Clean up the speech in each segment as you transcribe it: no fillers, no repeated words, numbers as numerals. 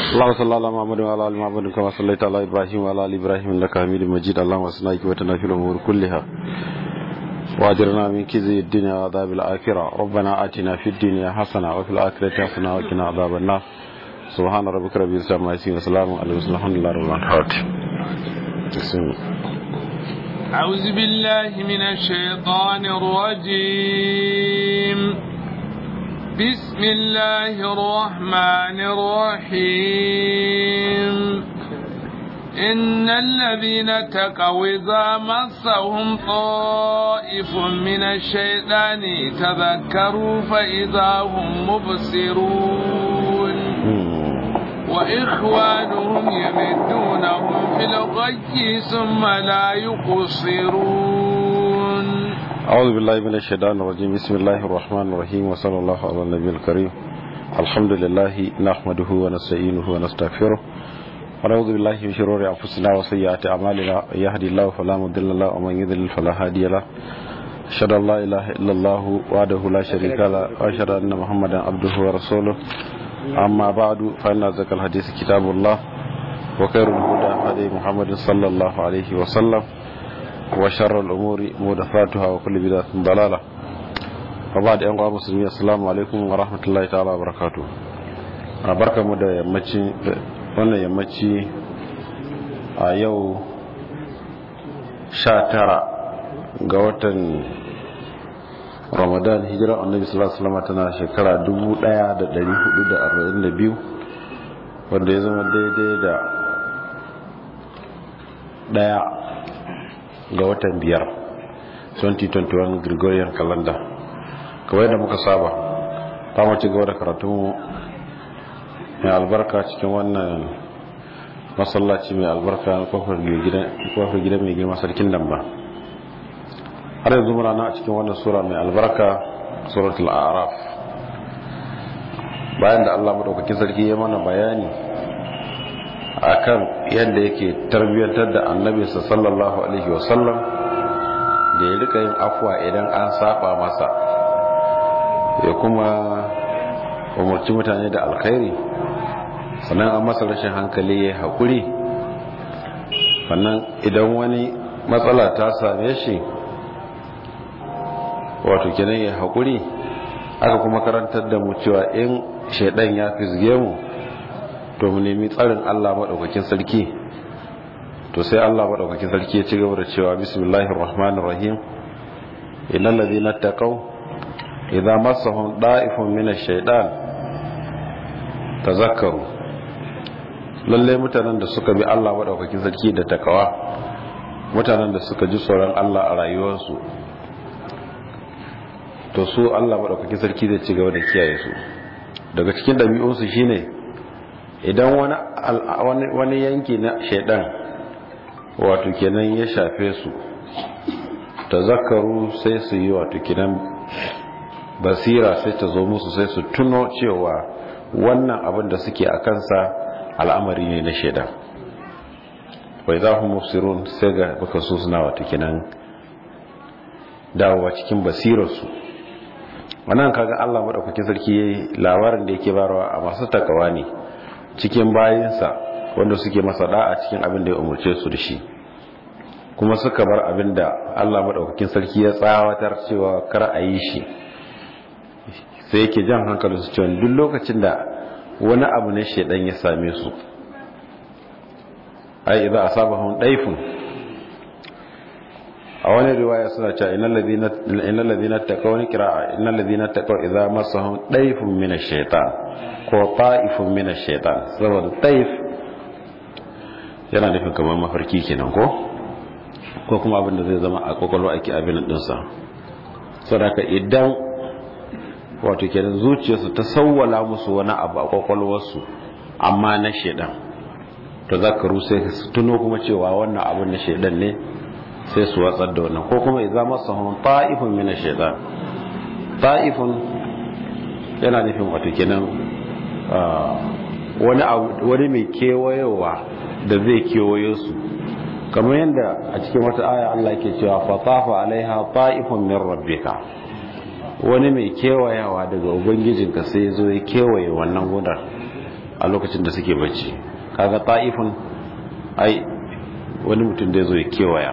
اللهم صل على محمد وعلى ال محمد كما صليت على ابراهيم وعلى ال ابراهيم انك حميد مجيد. اللهم اصلح وتنا في الامور كلها واجرنا من خزي الدنيا وعذاب الاخره. ربنا آتنا في الدنيا حسنه وفي الاخره حسنه وقنا عذاب النار. سبحان ربك رب العزه عما يصفون وسلام على المرسلين الحمد لله رب العالمين. أعوذ بالله من الشيطان الرجيم. بسم الله الرحمن الرحيم. إن الذين اتقوا إذا مسهم طائف من الشيطان تذكروا فإذا هم مبصرون وإخوانهم يمدونهم في الغي ثم لا يقصرون. أعوذ بالله من الشيطان الرجيم. بسم الله الرحمن الرحيم وصلى الله على النبي الكريم. الحمد لله نحمده ونستعينه ونستغفره ونعوذ بالله من شرور أنفسنا وسيئات أعمالنا. يهدي الله فلا مضل له ومن يضلل فلا هادي له. أشهد أن لا إله إلا الله وحده لا شريك له وأشهد أن محمدا عبده ورسوله. أما بعد فإن أصدق الحديث كتاب الله وخير الهدى هدي محمد صلى الله عليه وسلم وشر الأمور محدثاتها وكل بدعة ضلالة. وبعد أن قام مسلمين السلام عليكم ورحمة الله تعالى وبركاته. barka mu da wannan yammaci a yau 19 ga watan Ramadan hijira annabi sallallahu alaihi wasallam tana shekara 1442 wanda ya zama daidai da 1 ga watan 5 2021 Gregorian calendar. Kawai da muka saba ta mu ci gaba da karatu mai albarka cikin wannan masallaci mai albarka na kofar gidan mai girma sarkin damba. Har yanzu muna na a cikin wannan sura mai albarka, suratul a'raf. Bayan da Allah madaukakin sarki ya mana bayani akan yadda yake tarbiyyantar da annabi sallallahu alaihi wasallam da ya rika yin afwa idan an saba masa, ya kuma umarci mutane da alkhairi, sannan an masa rashin hankali ya haƙuri, sannan idan wani matsala ta same shi wato kenan ya haƙuri. Aka kuma karantar da mu cewa in shaidan ya fisge mu to mu nemi tsarin Allah madaukakin sarki. To sai Allah madaukakin sarki ya ci gaba da cewa bismillahir rahmanir rahim. Innal ladhina taqaw idza massahum da'ifun minash shaitan tazakkaru. Lalle mutanen da suka bi Allah madaukakin sarki da takawa, mutanen da suka ji tsoron Allah a rayuwarsu, to su Allah madaukakin sarki zai ci gaba da kiyaye su. Daga cikin dabi'unsu shine idan wani yanki na shaidan wato kenan ya shafe su, tazakkaru sai su yi wato kenan basira sai ta zo musu, sai su tuno cewa wannan abin da suke a kansa al'amari ne na shaidan. wai za mu mufsirun sai ga baka so suna wato kenan dawowa cikin basirarsu. Wannan kaga Allah madaukakin sarki yayi labarin da yake barawa a masu takawa ne cikin bayinsa wanda suke masa da'a cikin abin da ya umurce su da shi, kuma suka bar abin da Allah madaukakin sarki ya tsawatar cewa kar a yi shi. Sai yake jan hankalin su cewa duk lokacin da wani abu na shedan ya same su, ai idza asabahum daifun, a wani riwaya suna cewa innal ladina taqaw ni qira'a innal ladina taqaw idza massahum daifun minash shaitan ko ta'ifun minash shaitan. saboda taif yana nufin kamar mafarki kenan ko kuma abin da zai zama a kokolwa ake abin din sa. saboda idan wato kenan zuciyarsu ta sawwala musu wani abu a kokolwarsu amma na shaitan, to zakaru sai su tuno kuma cewa wannan abin na shaitan ne, sai su watsar da wannan. ko kuma idza masahum ta'ifun min ash-shaytan, ta'ifun yana nufin wato kenan wani mai kewayewa da zai kewaye su, kamar yadda a cikin wata aya Allah yake cewa fa tafa alaiha ta'ifun min rabbika, wani mai kewayawa daga ubangijinka sai zo ya kewaye wannan gudar a lokacin da suke bacci. Kaga ta'ifun ai wani mutum da ya zo ya kewaya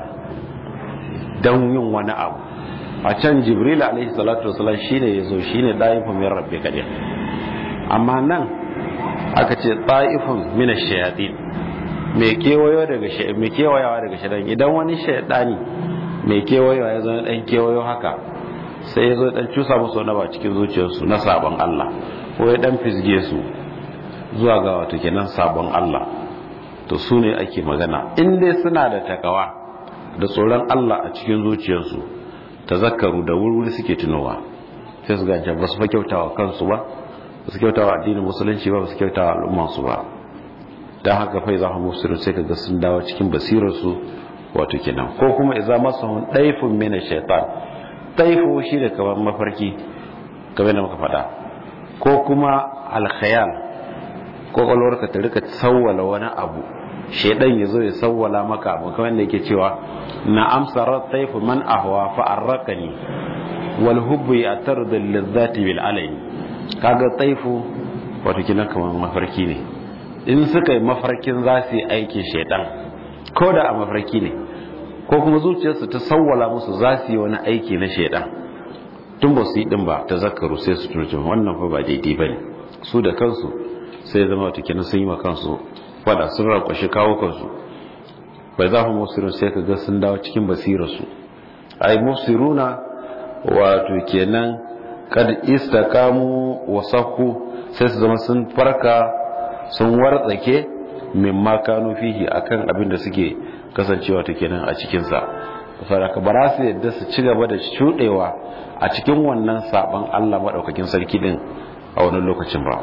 don yin wani abu. A can Jibril alaihi salatu wasalam shine ya zo shine ta'ifun min rabbi kadir, amma nan aka ce ta'ifun min ash-shayatin, mai kewayawa daga shaidan. Idan wani shaidani mai kewayawa ya zo dan kewayo haka, sai ya zo dan cusa musu wani ba cikin zuciyarsu na sabon Allah, ko ya dan fisge su zuwa ga wato kenan sabon Allah, to su ne ake magana. In dai suna da takawa da tsoron Allah a cikin zuciyarsu, tazakkaru da wurwuri suke tunowa, sai su gance ba su fa kyautawa kansu ba su kyautawa addinin musulunci ba su kyautawa al'ummansu ba. dan haka fa za mu musiru sai kaga sun dawo cikin basirarsu wato kenan. Ko kuma idza masahum daifun min ash-shaytan, daifu shi da kamar mafarki kamar da muka faɗa, ko kuma al-khayal, ko kalwarka ta rika sawwala wani abu, shedan yazo ya sawwala maka abu kamar da yake cewa na amsarat daifu man ahwa fa arrakani wal hubbu ya'tardu lil-dhati bil alayni. Kaga daifu wato kenan kamar mafarki ne. In suka yi mafarkin za su yi aikin shaidan, ko da a mafarki ne, ko kuma zuciyarsu ta sawwala musu za su yi wani aiki na shaidan, tun ba su yi din ba ta zakaru sai su turce wannan fa ba daidai ba ne. Su da kansu sai zama wata kenan sun yi ma kansu fada, sun rakwashe kawo kansu. bai za mu musirun sai ka ga sun dawo cikin basirarsu. ai musiruna wato kenan kad istaqamu wa sahhu, sai su zama sun farka sun wartsake mimma kanu fihi akan abin da suke kasancewa ta kenan a cikin sa. Saboda ba su yadda su ci gaba da shudewa a cikin wannan saban Allah madaukakin sarki din a wannan lokacin ba.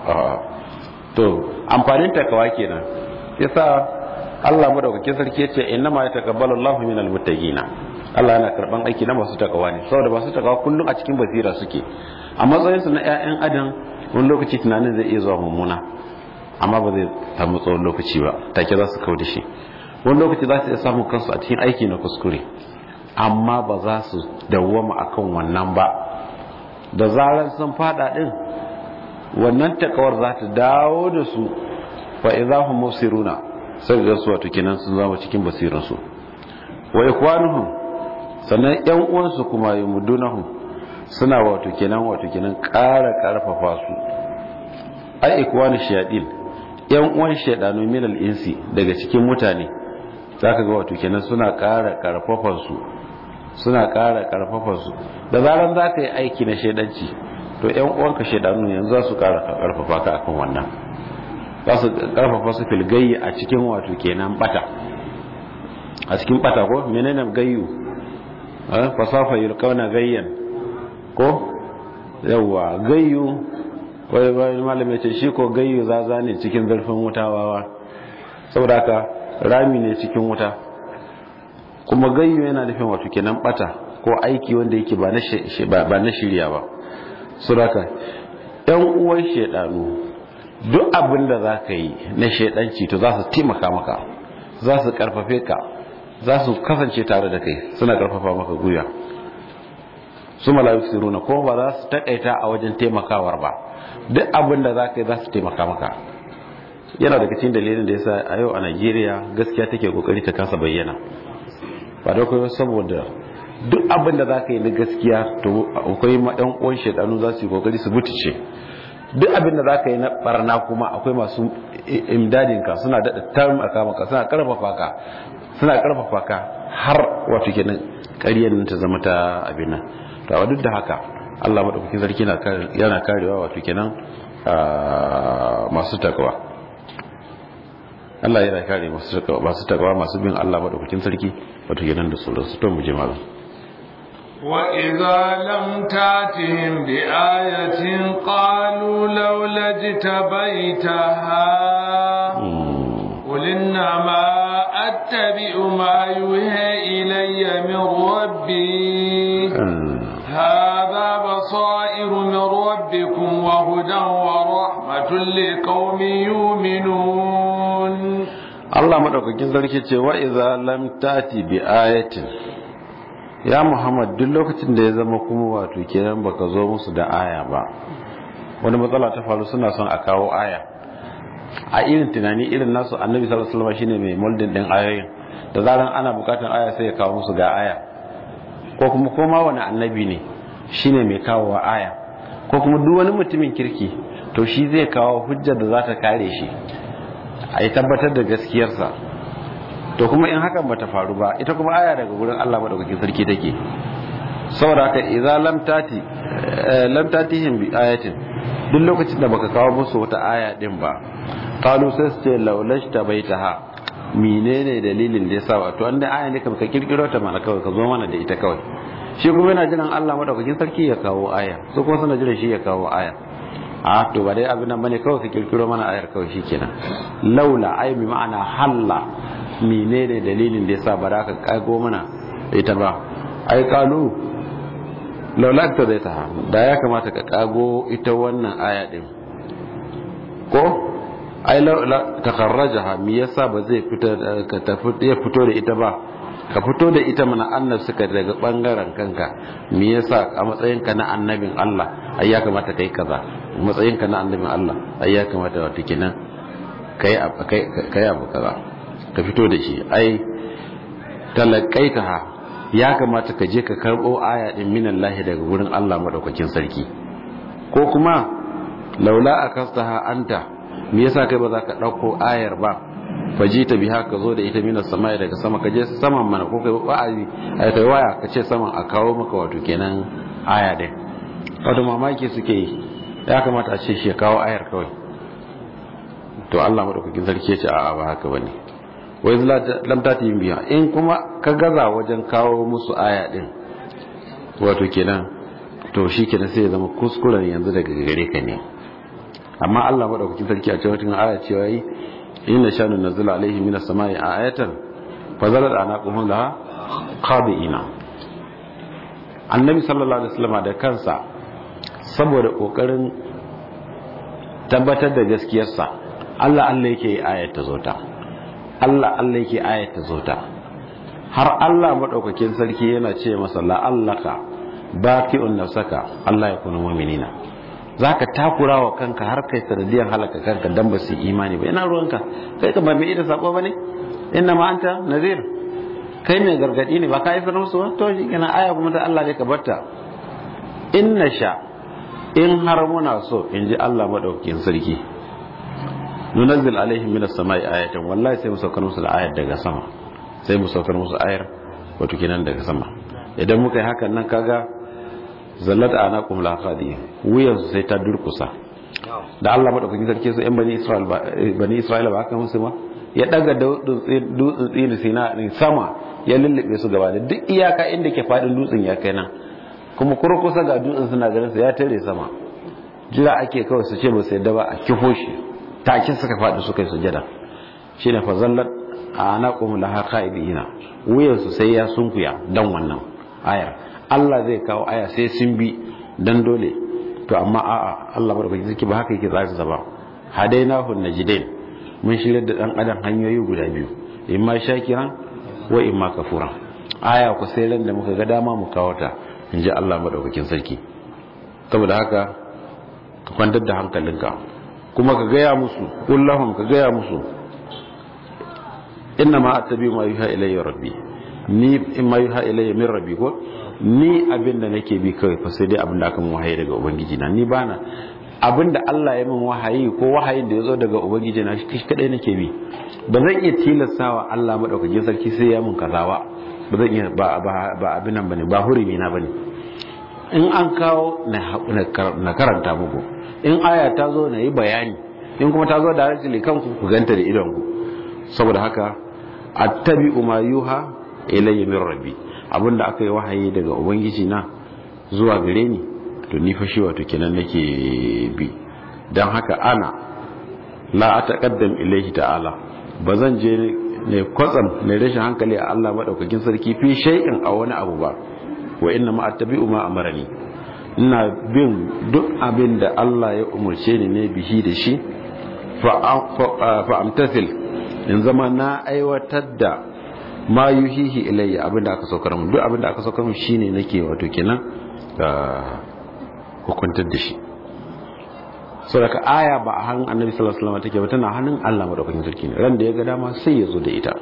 To amfanin takawa kenan yasa Allah madaukakin sarki yace innama yataqabbalu Allahu minal muttaqina. Allah yana karban aiki na masu takawa ne, saboda masu takawa kullum a cikin basira suke. A matsayinsu na ƴaƴan adam wani lokaci tunanin zai iya zuwa mummuna, amma ba zai samu tsawon lokaci ba, take za su kau da shi. Wani lokaci za su iya samun kansu a cikin aiki na kuskure, amma ba za su dawwama akan wannan ba. Da zarar sun fada din, wannan takawar za ta dawo da su fa idahum musiruna, sai ga su wato kenan sun zama cikin basiransu. Wa ikwanuhum, sannan ƴan uwansu kuma yumdunahum, suna wato kenan ƙara ƙarfafa su. Ai ikwanu shayadin, ƴan uwan shaydanu minal insi daga cikin mutane, zaka ga wato kenan suna ƙara ƙarfafan su, da zaran zaka yi aiki na shaydanci, to ƴan uwanka shaydanu yanzu za su ƙara ƙarfafa ka akan wannan, za su ƙarfafa su fil gayyi a cikin wato kenan bata, a cikin bata. Ko menene gayyu? Fasafa yulqauna gayyan, ko yawa gayyu, wai malami ce shi ko gayyu zaza ne cikin zurfin wuta wawa, saboda haka rami ne cikin wuta. Kuma gayyu yana nufin wato kenan bata ko aiki wanda yake ba na shirya ba. Saboda haka ɗan uwan shedanu, duk abin da zaka yi na shedanci to za su taimaka maka, za su karfafe ka, za su kasance tare da kai, suna karfafa maka gwiwa. Su mala'iku siruna, ko ba za su takaita a wajen taimakawar ba, duk abin da za ka yi za su taimaka maka. Yana daga cikin dalilin da yasa a yau a Najeriya gaskiya take kokari ta kasa bayyana, ba da kuma saboda duk abin da za ka yi na gaskiya to akwai ɗan uwan shedanu za su yi kokari su mutuce. Duk abin da za ka yi na barna kuma akwai masu imdadinka, suna daɗa taimaka maka, suna karfafa ka har wato kenan ƙaryar nan ta zama ta abin nan. To duk da haka Allah madaukakin sarki yana karewa wato kenan masu takawa. Allah yana kare masu takawa, masu bin Allah madaukakin sarki wato kenan da sauransu. To mu je malam. وَإِذَا لَمْ تَأْتِهِمْ بِآيَةٍ قَالُوا لَوْلَا اجْتَبَيْتَهَا قُلْ إِنَّمَا أَتَّبِعُ مَا يُوحَى إِلَيَّ مِنْ رَبِّي هَذَا بَصَائِرُ مِنْ رَبِّكُمْ وَهُدًى وَرَحْمَةٌ لِقَوْمٍ يُؤْمِنُونَ. Allah madaukakin sarki ce wa idza lam tati bi ayatin, ya Muhammad duk lokacin da ya zama kuma wato kenan baka zo musu da aya ba, wani matsala ta faru suna son a kawo aya, a irin tunani irin nasu annabi sallallahu alaihi wasallam shine mai moldin din ayoyin da zaran ana bukatar aya sai ya kawo musu ga aya ko kuma koma wani annabi ne shine mai kawo aya ko kuma duk wani mutumin kirki to shi zai kawo hujjar da za ta kare shi a yi tabbatar da gaskiyarsa. To kuma in hakan bata faru ba ita kuma aya daga gurin Allah madaukakin sarki take. Saboda haka idza lam tatihim bi ayatin, duk lokacin da baka kawo musu wata aya din ba, qalu sai su ce laulashta baitaha, menene dalilin da yasa wato an da aya ne ka kirkiro ta mana kawai ka zo mana da ita kawai. Shi kuma yana jiran Allah madaukakin sarki ya kawo aya, su kuma suna jiran shi ya kawo aya. A to ba dai abin nan bane kawai ka kirkiro mana ayar kawai shikenan. Laula ai bi ma'ana halla, menene dalilin da yasa ba za ka kago mana ita ba. Ai kalu laula ta zai ta da ya kamata ka kago ita wannan aya din ko ai laula takarrajaha me yasa ba zai fito da ita ba, ka fito da ita mana annabi suka daga bangaren kanka. Me yasa a matsayinka na annabin Allah ai ya kamata kai kaza, a matsayinka na annabin Allah ai ya kamata wato kenan kai abu kaza, ka fito da shi. Ai talaqaitaha, ya kamata ka je ka karbo aya din minallahi daga gurin Allah madaukakin sarki. Ko kuma laula akastaha anta, me yasa kai ba za ka dauko ayar ba, fajita biha ka zo da ita minas samai daga sama, ka je saman mana ko kai wa'azi ai kai waya ka ce saman a kawo maka wato kenan aya din. Wato mamaki suke yi, ya kamata a ce shi ya kawo ayar kawai. To Allah madaukakin sarki ya ce a'a ba haka bane. Wai lam tatihim biha, in kuma ka gaza wajen kawo musu aya din wato kenan to shi kenan sai ya zama kuskuren yanzu daga gare ka ne. Amma Allah madaukakin sarki a cikin aya cewa yi inna shanu nazala alaihi minas samai ayatan fazalat anaquhum laha qadiina. Annabi sallallahu alaihi wasallam da kansa saboda kokarin tabbatar da gaskiyarsa Allah yake ayat ta zota, Allah yake ayat ta zota, har Allah madaukakin sarki yana ce masa la'allaka baqi'un nafsaka Allah ya kuna mu'minina, zaka takura wa kanka har kai sanadiyar halaka kanka dan ba su imani ba. Ina ruwanka kai ka ba mai ida sako bane, inna ma anta nazir, kai mai gargadi ne ba ka yi musu ba. To shi kana aya kuma ta Allah ne ka barta. Inna sha, in har muna so in ji Allah madaukakin sarki, nunazzil alaihim minas samai ayatan, wallahi sai mu saukar musu da ayar daga sama, sai mu saukar musu ayar wato kenan daga sama. Idan muka yi hakan nan kaga zallat anaqum la qadi, wuyan su sai ta durkusa. Da Allah madaukakin sarki su yan bani Isra'ila ba haka musu ba, ya daga dutsen tsini sina din sama ya lullube su gaba da duk iyaka inda ke fadin dutsen ya kai nan, kuma kurkusa ga dutsen suna ganin su ya tare sama, jira ake kawai su ce ba sai da ba a kifo shi, take suka fadi suka yi sujada. Shine fa zallat anaqum la qaidina, wuyan su sai ya sunkuya dan wannan ayar. Allah zai kawo aya sai sun bi dan dole. To amma a'a, Allah barkaki zaki ba haka yake tsari ba. Hadainahu najdain, mun shirye da dan adam hanyoyi guda biyu, imma shakiran wa imma kafura. Aya ku sai ran da muka ga dama mu kawo ta, inji Allah madaukakin sarki. Saboda haka ka kwantar da hankalinka, kuma ka gaya musu, kullahum ka gaya musu, inna ma attabi ma yuha ilayya rabbi, ni in ma yuha ilayya min rabbi, ko ni abinda nake bi kawai fa sai dai abinda aka mun wahayi daga ubangiji na. Ni bana abinda Allah ya min wahayi ko wahayin da yazo daga ubangiji na shi kadai nake bi. Ba zan iya tilastawa Allah madaukakin sarki sai ya mun kazawa, ba zan iya ba abin nan bane, ba hurumi na bane. In an kawo na karanta muku, in aya ta zo na yi bayani, in kuma ta zo da harshe kanku ku ganta da idonku. Saboda haka attabi'u ma yuha ilayya min rabbi, abinda aka yi wahayi daga ubangiji na zuwa gare ni, to ni fa shi wato kenan nake bi. Dan haka ana la ataqaddam ilayhi ta'ala, bazan je ne kwatsam ne rashin hankali a Allah madaukakin sarki fi shay'in a wani abu ba. Wa inna ma attabi'u ma amarani, ina bin duk abin da Allah ya umurce ni ne bihi da shi. Fa amtathil, in zama na aiwatar da ma yuhihi ilayya, abin da aka saukar mun, duk abin da aka saukar mun shine nake wato kenan hukuntar da shi. saboda aya ba a hannun annabi sallallahu alaihi wasallam take ba, tana hannun Allah madaukakin sarki ne. Ran da ya ga dama sai ya zo da ita.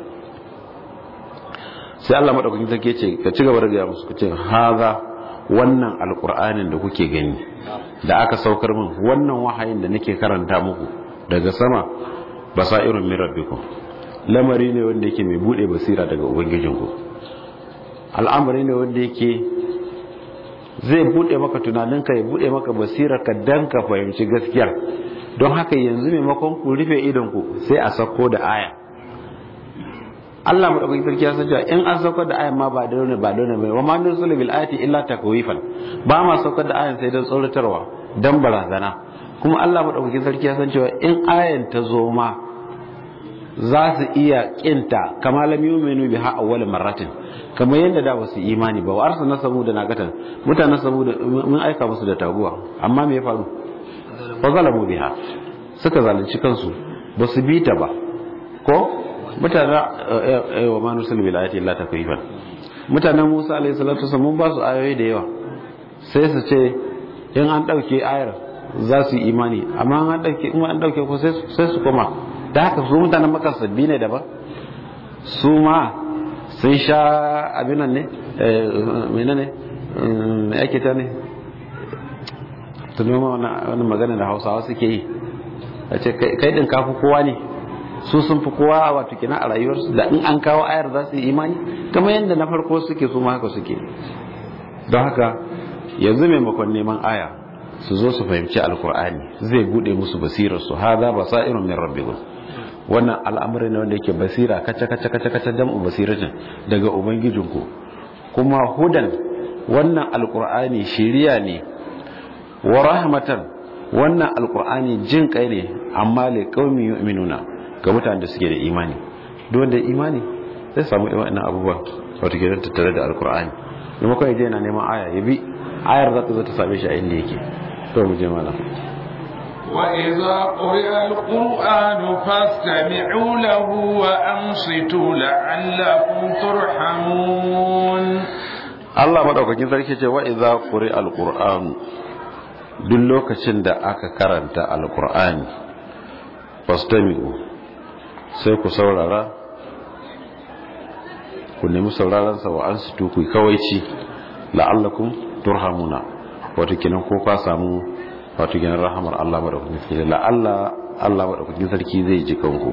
sai Allah madaukakin sarki ce ka ci gaba da gaya musu, kace haza wannan alqur'anin da kuke gani da aka saukar min, wannan wahayin da nake karanta muku daga sama, basairun min rabbikum, lamari ne wanda yake mai bude basira daga ubangijinku, al'amari ne wanda yake zai bude maka tunaninka, ya bude maka basirarka dan ka fahimci gaskiyar. don haka yanzu maimakon ku rufe idonku sai a sako da aya. Allah madaukakin sarki ya san cewa in an saukar da ayan ma ba dole ba wa ma nursilu bil ayati illa takwifan, ba ma saukar da ayan sai don tsoratarwa, dan barazana. kuma Allah madaukakin sarki ya san cewa in ayan ta zo ma za su iya kinta kama lam yu'minu biha awwal marratin, kamar yadda da basu imani ba. wa arsalna samuda naqatan, mutanen samuda mun aika musu da taguwa, amma me ya faru? fa zalamu biha, suka zalunci kansu, basu bi ta ba. ko mutanen wa ma nusul bil ayati illa takwifan, mutanen Musa alayhi salatu wasallam mun ba su ayoyi da yawa, sai su ce in an dauke ayar za su yi imani, amma an dauke ko sai su koma. da haka su mutanen Makka sabbi ne daban, su ma sun sha abinan ne menene me ake ta ne tunoma wannan magana da Hausawa suke yi, a ce kai din kafi kowa ne, su sun fi kowa wato kina a rayuwarsu, da in an kawo ayar za su yi imani kamar yadda na farko suke, su ma haka suke. don haka yanzu maimakon neman aya su zo su fahimci alkur'ani, zai bude musu basirar su. hada basairun min rabbikum, wannan al'amari ne wanda yake basira kaca jam'u basiratin daga ubangijinku, kuma hudan, wannan alkur'ani shiriya ne, wa rahmatan, wannan alkur'ani jin kai ne, amma li qaumi yu'minuna, ga mutanen da suke da imani. duk wanda imani zai samu wannan abubuwa wato gidan tattare da alkur'ani. kuma kai je yana neman aya, ya bi ayar za ta zo ta same shi a inda yake. to mu je mana. وإذا قرئ القرآن فاستمعوا له وأنصتوا لعلكم ترحمون. Allah madaukakin sarki ce wa idza quri'a alquran, duk lokacin da aka karanta alqur'ani, fastami'u, sai ku saurara, ku nemi sauraron sa, wa ansitu, ku kawaici, la'allakum turhamuna, wato kinan ko ka samu wato gina rahamar Allah madaukakin sarki, Allah madaukakin sarki zai ji kanku.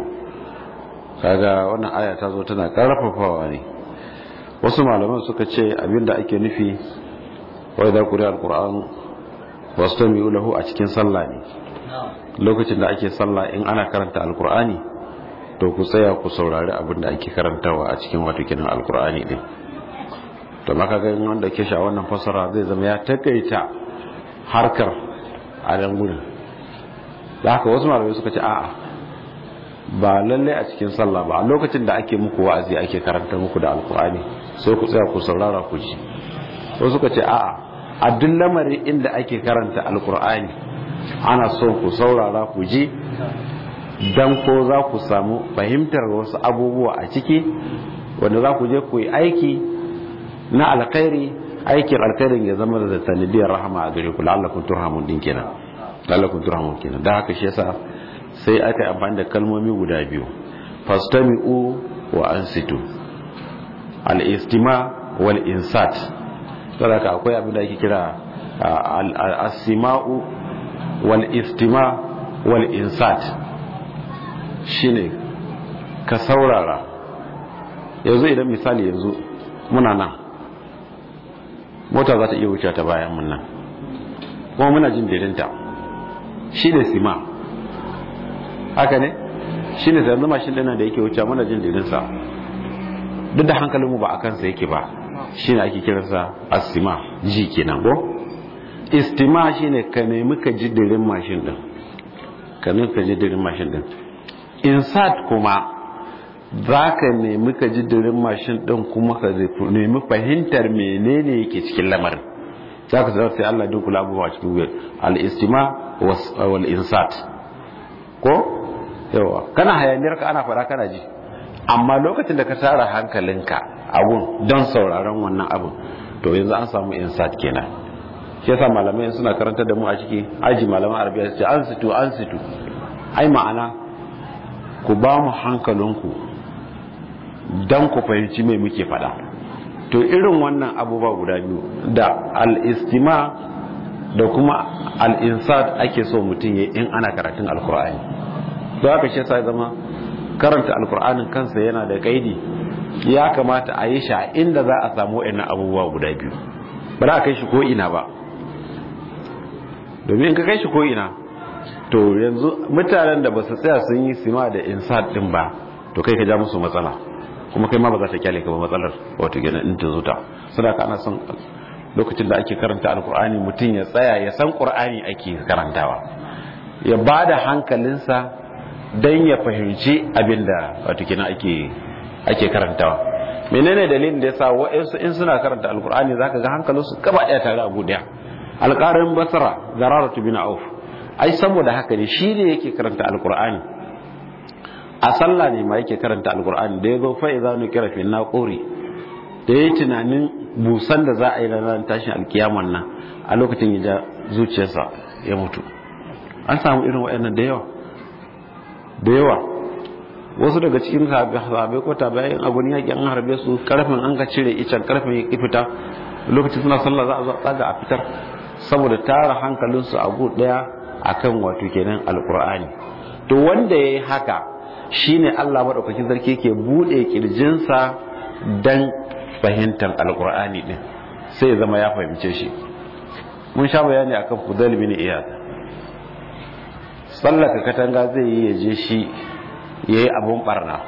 kaga wannan aya ta zo tana karfafawa ne. wasu malaman suka ce abinda ake nufi wa idza quri'a alquran wastami'u lahu a cikin sallah ne. lokacin da ake sallah in ana karanta alqur'ani, to ku tsaya ku saurari abinda ake karantawa a cikin wato kinan alqur'ani din. to maka ga wanda ke sha wannan fasara zai zama ya takaita harkar a nan gudun. da haka wasu malamai suka ce a'a, ba lalle a cikin sallah ba, a lokacin da ake muku wa'azi ake karanta muku da alkur'ani, sai ku tsaya ku saurara ku ji. wasu suka ce a'a, a duk lamarin inda ake karanta alkur'ani ana so ku saurara ku ji, dan ko za ku samu fahimtar wasu abubuwa a ciki wanda za ku je ku yi aiki na alkhairi, aikin alkhairin ya zama da sanadiyar rahama a gare ku, la'allakum turhamun din kenan, la'allakum turhamun kenan. da haka shi yasa sai aka yi amfani da kalmomi guda biyu, fastami'u wa ansitu, al-istima wal insat. saboda haka akwai abin da ake kira al-asma'u wal istima wal insat, shine ka saurara. yanzu idan misali, yanzu muna nan, mota za ta iya wuce ta bayan mun nan, kuma muna jin daidaita, shi ne sima, haka ne, shi ne sai mashin ɗina da yake wuce muna jin daidaita, duk da hankalinmu ba a kansa yake ba, shi ne ake kiransa asima, ji kenan ko. istima shi ne ka nemi ka ji dirin mashin ɗin, ka nemi ka ji dirin mashin ɗin. insat kuma za ka nemi ka ji dirin mashin ɗin, kuma ka nemi fahimtar menene yake cikin lamarin. za ka sai Allah duk kula abubuwa cikin wuyar al-istima wal insat ko. yawa kana hayaniyar ka ana fara kana ji, amma lokacin da ka tara hankalinka abun don sauraron wannan abun, to yanzu an samu insat kenan. shi yasa malamai suna karanta da mu a ciki aji malaman arabiya su ce ansitu ai ma'ana ku ba mu hankalinku dan ku fahimci me muke faɗa. To irin wannan abubuwa guda biyu da al-istima da kuma al-insat ake so mutum ya in ana karatun alkur'ani. don haka shi yasa zama karanta alkur'anin kansa yana da kaidi, ya kamata a yi shi a inda za a samu wa'annan abubuwa guda biyu, ba za a kai shi ko ina ba. domin in ka kai shi ko ina to yanzu mutanen da ba su tsaya sun yi sima da insat din ba, to kai ka ja musu matsala, kuma kai ma ba za ta kyale ka ba matsalar wato gina in ta zuta. sadaka ana son lokacin da ake karanta alkur'ani mutum ya tsaya ya san qur'ani ake karantawa, ya ba da hankalinsa don ya fahimci abinda wato gina ake karantawa. menene dalilin da yasa wa'ansu in suna karanta alkur'ani zaka ga hankalinsu gaba daya tare a gudiya. alƙarin basra zararatu bin auf ai saboda haka ne shi ne yake karanta alkur'ani a sallah ne ma yake karanta alkur'ani da yazo fa idza nukira fi naquri da yayi tunanin busan da za a yi ranar tashin alkiyaman nan a lokacin ya ja zuciyarsa ya mutu. an samu irin waɗannan da yawa wasu daga cikin sahabbai ko tabi'in a gurin yaki an harbe su, karfin an ga cire icen karfin ya fita lokacin suna sallah za a zo tsaga a fitar saboda tara hankalinsu a gu daya akan wato kenan alkur'ani. to wanda yayi haka shine Allah madaukakin sarki yake bude kirjinsa dan fahimtar alkur'ani din, sai ya zama ya fahimce shi. mun sha bayani akan Fudail bin Iyad, sallaka katanga zai yi yaje shi yayi abun barna,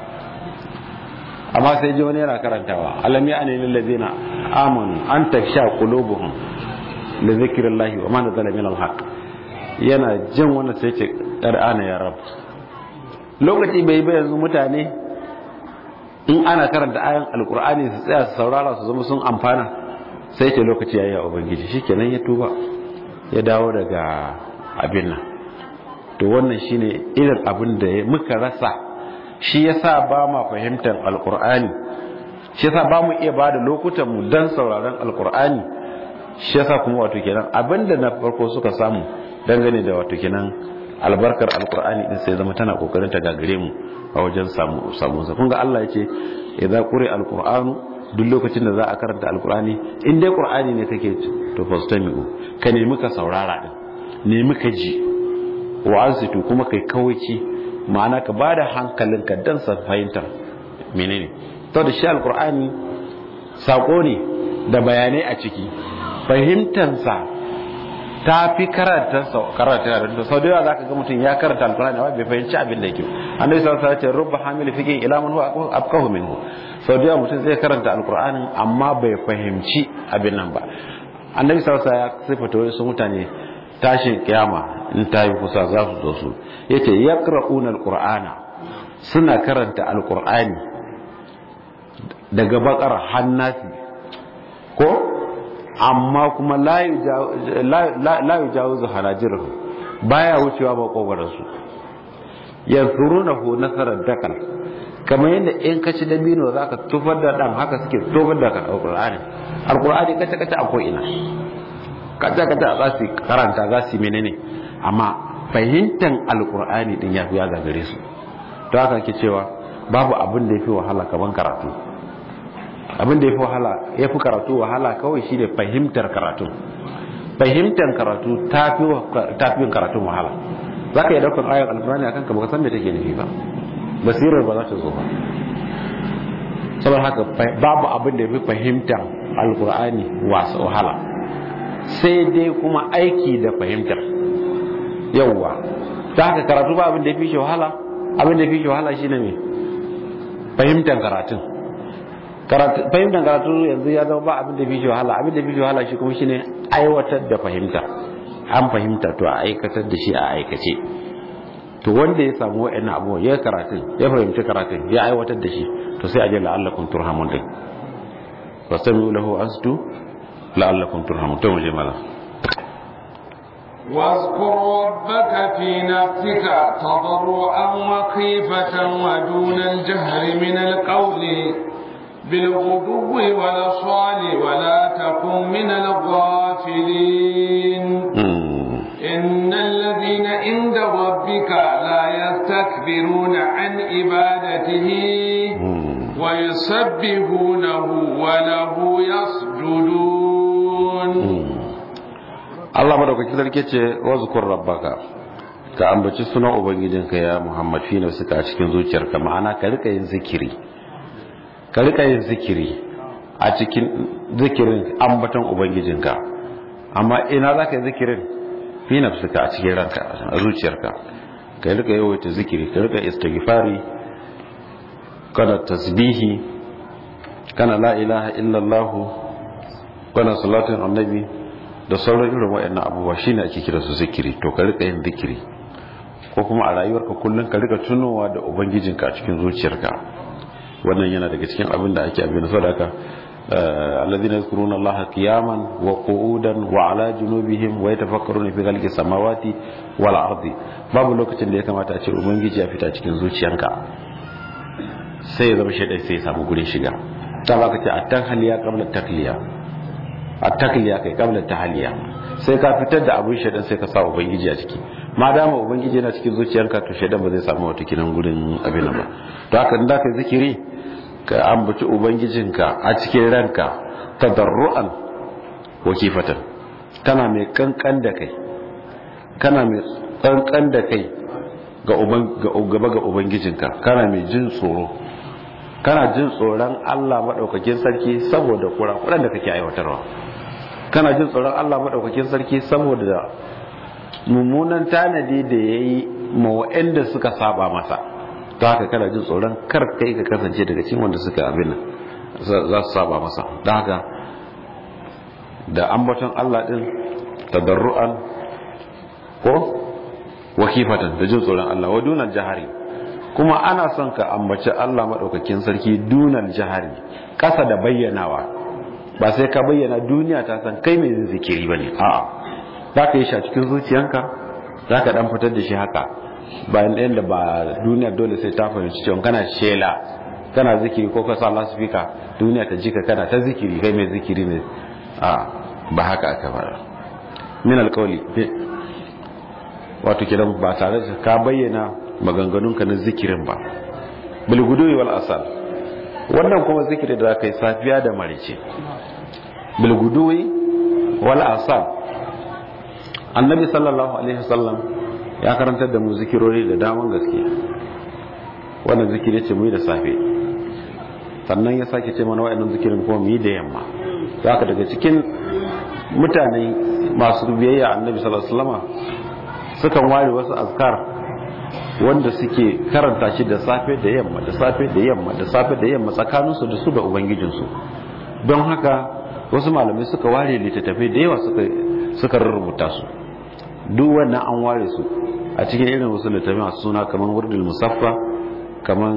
amma sai ji wani yana karantawa alam ya'ni lil ladina amanu an taksha qulubuhum li dhikrillahi wa ma nazala min al-haq. yana jin wannan sai ce qur'ana ya rab. lokaci bai bai yanzu mutane in ana karanta ayan alqur'ani su tsaya su saurara su zama sun amfana, sai ce lokaci yayi ya ubangiji, shikenan ya tuba ya dawo daga abin nan. to wannan shine irin abin da muka rasa, shi yasa ba ma fahimtar alqur'ani, shi yasa ba mu iya bada lokutan mu dan sauraron alqur'ani, shi yasa kuma wato kenan abinda na farko suka samu dangane da wato kenan albarkar alqur'ani din sai zama tana kokarin ta gagare mu a wajen samu sa. kun ga Allah yake idza quri alqur'anu, duk lokacin da za a karanta alqur'ani in dai qur'ani ne kake to fastami'u, ka nemi ka saurara din, nemi ka ji, wa'azitu kuma kai kawaici, ma'ana ka bada hankalinka dan sa fahimtar menene. to da shi alqur'ani sako ne da bayanai a ciki, fahimtansa ta fi karanta da sau da yawa za ka ga mutum ya karanta alkurani amma bai fahimci abin da yake. annabi sallallahu alaihi wasallam rubba hamil fiqhin ila man huwa afqahu minhu. sau da yawa mutum zai karanta alkur'anin amma bai fahimci abin nan ba. annabi sallallahu alaihi wasallam ya sifata wasu mutane tashin kiyama in ta yi kusa za su zo su, yace yaqra'una alqur'ana, suna karanta alkur'ani daga bakara hannasi ko, amma kuma la yujawizu hanajirhu, baya wucewa ba kogaransu. yanzurunahu nasarar dakal, kamar yadda in kaci dabino zaka tufar da dan, haka suke tufar da alqur'ani. alqur'ani kace a ko ina, kace za su karanta, za su menene, amma fahimtar alqur'ani din ya gagare su. to haka ke cewa babu abin da yafi wahala kaman karatu. abin da ya fi karatu wahala kawai shi ne fahimtar karatu. fahimtar karatu ta fi karatun wahala. za ka yi daukar ayar alkurani a kanka baka san me take nufi ba, basirar ba za ta zo ba. saboda haka babu abin da ya fi fahimtar alkurani wahala, sai dai kuma aiki da fahimtar. yawwa ta haka karatu ba abin da ya fi shi wahala, abin da ya fi shi wahala shi ne fahimtar karatun. fahimtar karatu yanzu ya zama ba abin da fi shi wahala. abin da fi shi wahala shi kuma shine aiwatar da fahimta. an fahimta to a aikatar da shi a aikace. to wanda ya samu wa'annan abubuwan, ya karatun, ya fahimci karatun, ya aiwatar da shi, to sai a je la'allakum turhamun din. wasami lahu asdu la'allakum turhamun. to mu je mala. واذكر ربك في نفسك تضرعا وخيفة ودون الجهر من القول بالغدو والصال ولا تكن من الغافلين إن الذين عند ربك لا يستكبرون عن عبادته ويسبحونه وله يسجدون. Allah madaukaki sarki ce wazkur rabbaka, ka ambaci sunan ubangijinka ya Muhammad fi nafsika a cikin zuciyarka, ma'ana ka rika yin zikiri a cikin zikirin ambaton ubangijinka. Amma ina zaka yi zikirin? Fi nafsika a cikin ranka, a zuciyarka ka rika yawaita zikiri, ka rika istighfari, kana tasbihi, kana la ilaha illallah, kana salatin annabi da sauran irin waɗannan abubuwa shine ake kira su zikiri. To ka rika yin zikiri, ko kuma a rayuwarka kullum ka rika tunowa da ubangijinka a cikin zuciyarka. wannan yana daga cikin abin da ake abin saboda haka alladhina yazkuruna allaha qiyaman wa qu'udan wa ala junubihim wa yatafakkaruna fi khalqis samawati wal ardi. Babu lokacin da ya kamata a ce ubangiji ya fita cikin zuciyanka sai ya zama shaidai sai ya samu gurin shiga. Ta baka ce at-tahliya qabla at-takliya, at-takliya kai qabla at-tahliya, sai ka fitar da abin shaidan sai ka sa ubangiji a ciki. Ma dama ubangiji yana cikin zuciyarka to shaidan ba zai samu wata kinan gurin abin ba. To haka da ka zikiri ka ambaci ubangijinka a cikin ranka tadarruan wa kifatan, kana mai kankan da kai, kana mai kankan da kai gaba ga ubangijinka, kana mai jin tsoro, kana jin tsoron Allah madaukakin sarki saboda kurakuran da kake aiwatarwa, kana jin tsoron Allah madaukakin sarki saboda mummunan tanadi da yayi ma wa'anda suka saba masa. Ta haka kana jin tsoron kar kai ka kasance daga cikin wanda suka abin za su saba masa. Da haka da ambaton Allah din tadarruan ko wakifatan da jin tsoron Allah wa dunal jahari, kuma ana son ka ambaci Allah madaukakin sarki dunal jahari, kasa da bayyanawa. Ba sai ka bayyana duniya ta san kai mai zikiri bane, a'a za ka yi shi a cikin zuciyanka, za ka dan fitar da shi haka bayan ɗayan da ba duniya dole sai ta fahimci cewa kana shela kana zikiri ko ka sa lasifika duniya ta jika kana ta zikiri kai mai zikiri ne. A ba haka aka fara min alƙawli, wato kidan ba tare da ka bayyana maganganunka na zikirin ba. bil guduwi wal asal, wannan kuma zikiri da kai safiya da marice. bil guduwi wal asal, annabi sallallahu alaihi wasallam ya karantar da mu zikirori da daman gaske. Wannan zikiri ce mu yi da safe, sannan ya sake ce mana wa'annan zikirin kuma mu yi da yamma. Zaka daga cikin mutane masu biyayya annabi sallallahu alaihi wasallama sukan ware wasu azkar wanda suke karanta shi da safe da yamma, da safe da yamma, da safe da yamma, tsakaninsu da su da ubangijinsu. Don haka wasu malamai suka ware littattafai da yawa suka rubuta su. Duk wannan an ware su a cikin irin wasu littattafai masu suna kaman wurdul musaffa, kaman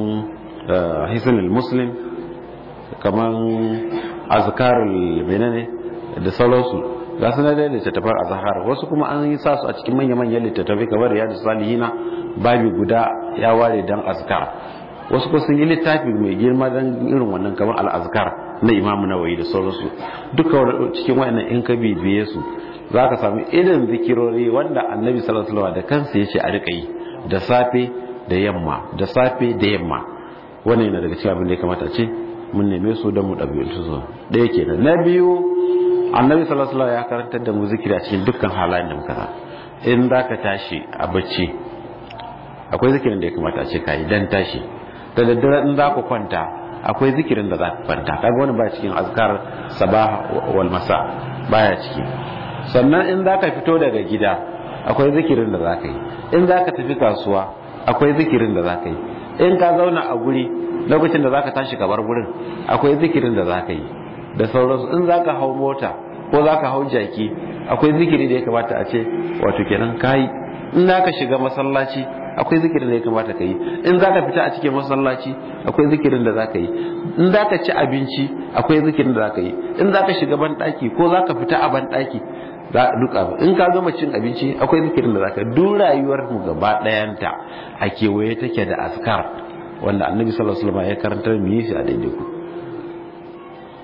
hisnul muslim, kaman azkarul menene da sauransu. Ga su na da littattafan azhar, wasu kuma an yi sa su a cikin manya-manyan littattafai kamar riyadus salihina, babi guda ya ware dan azkar. Wasu ko sun yi littafi mai girma dan irin wannan kamar al-azkar na Imam Nawawi da sauransu. Duka cikin wayannan in ka bibiye su zaka samu irin zikirori wanda Annabi sallallahu alaihi wasallam da kansa yace a rika yi da safe da yamma, da safe da yamma. Wannan yana daga cikin abin da ya kamata a ce mun neme su don mu dabi'untu su. Ɗaya kenan. Na biyu, Annabi sallallahu alaihi wasallam ya karantar da mu zikiri a cikin dukkan halayen da muka. In zaka tashi a bacci akwai zikirin da ya kamata a ce kai dan tashi. Da daddare in za ku kwanta akwai zikirin da za ku kwanta. Kaga wani ba cikin azkar sabah wal masa, baya ciki. Sannan in za ka fito daga gida akwai zikirin da za ka yi. In za ka tafi kasuwa akwai zikirin da za ka yi. In ka zauna a guri lokacin da za ka tashi ka bar gurin akwai zikirin da za ka yi da sauransu. In za ka hau mota ko za ka hau jaki akwai zikiri da ya kamata a ce wato kenan ka yi. In za ka shiga masallaci akwai zikirin da ya kamata ka yi. In za ka fita a cikin masallaci akwai zikirin da za ka yi. In za ka ci abinci akwai zikirin da za ka yi. In za ka shiga banɗaki ko za ka fita a banɗaki duka. In ka gama cin abinci akwai zikirin da za ka yi. Duk rayuwar mu gaba ɗayanta a kewaye take da askar wanda annabi sallallahu alaihi wasallam ya karantar mu yi shi a daidai ku.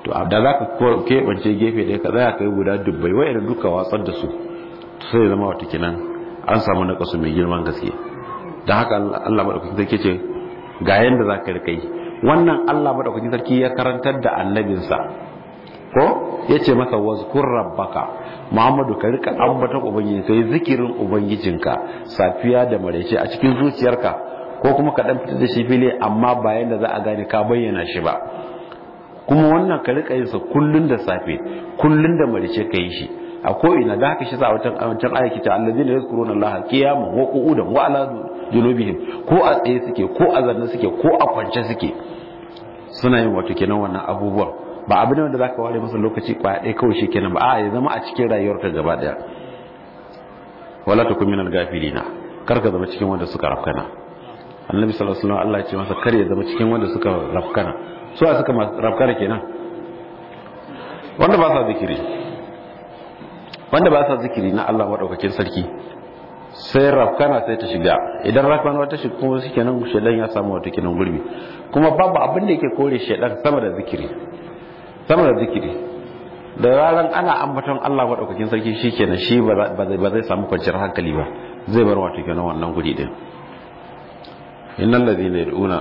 to da za ka keɓance gefe da ka tsaya ka yi guda dubbai wa'ina duka watsar da su sai zama wata kinan an samu na kasu mai girman gaske. da haka Allah madaukakin sarki ce ga yanda za ka rika yi. Wannan Allah madaukakin sarki ya karantar da annabinsa ko ya ce masa wazkur rabbaka Muhammadu ka rika ambaton ubangiji kai zikirin ubangijinka safiya da maraice a cikin zuciyarka ko kuma ka dan fitar da shi fili amma ba yanda za a gane ka bayyana shi ba. kuma wannan ka rika yin sa kullun da safe kullun da maraice ka yi shi a ko ina da haka shi za a wancan ayati ta allazina yazkuruna allaha qiyaman wa qu'udan wa ala junubihim ko a tsaye suke ko a zanne suke ko a kwance suke suna yin wato kenan wannan abubuwan ba abu ne wanda zaka ware masa lokaci kwaya ɗaya kawai shikenan ba a ya zama a cikin rayuwarka gaba daya. wala takun minal gafilina kar ka zama cikin wanda suka rafkana. annabi sallallahu alaihi wasallam Allah ya ce masa kar ya zama cikin wanda suka rafkana. su a suka rafkana kenan wanda ba sa zikiri, wanda ba sa zikiri na Allah madaukakin sarki sai rafkana sai ta shiga. idan rafkana wata shiga kuma shikenan shedan ya samu wata kinan gurbi. kuma babu abin da yake kore shedan sama da zikiri, sama da zikiri. da ranar ana ambaton Allah madaukakin sarki shikenan shi ba zai samu kwanciyar hankali ba, zai bar wata kinan wannan guri din. innal ladina yad'una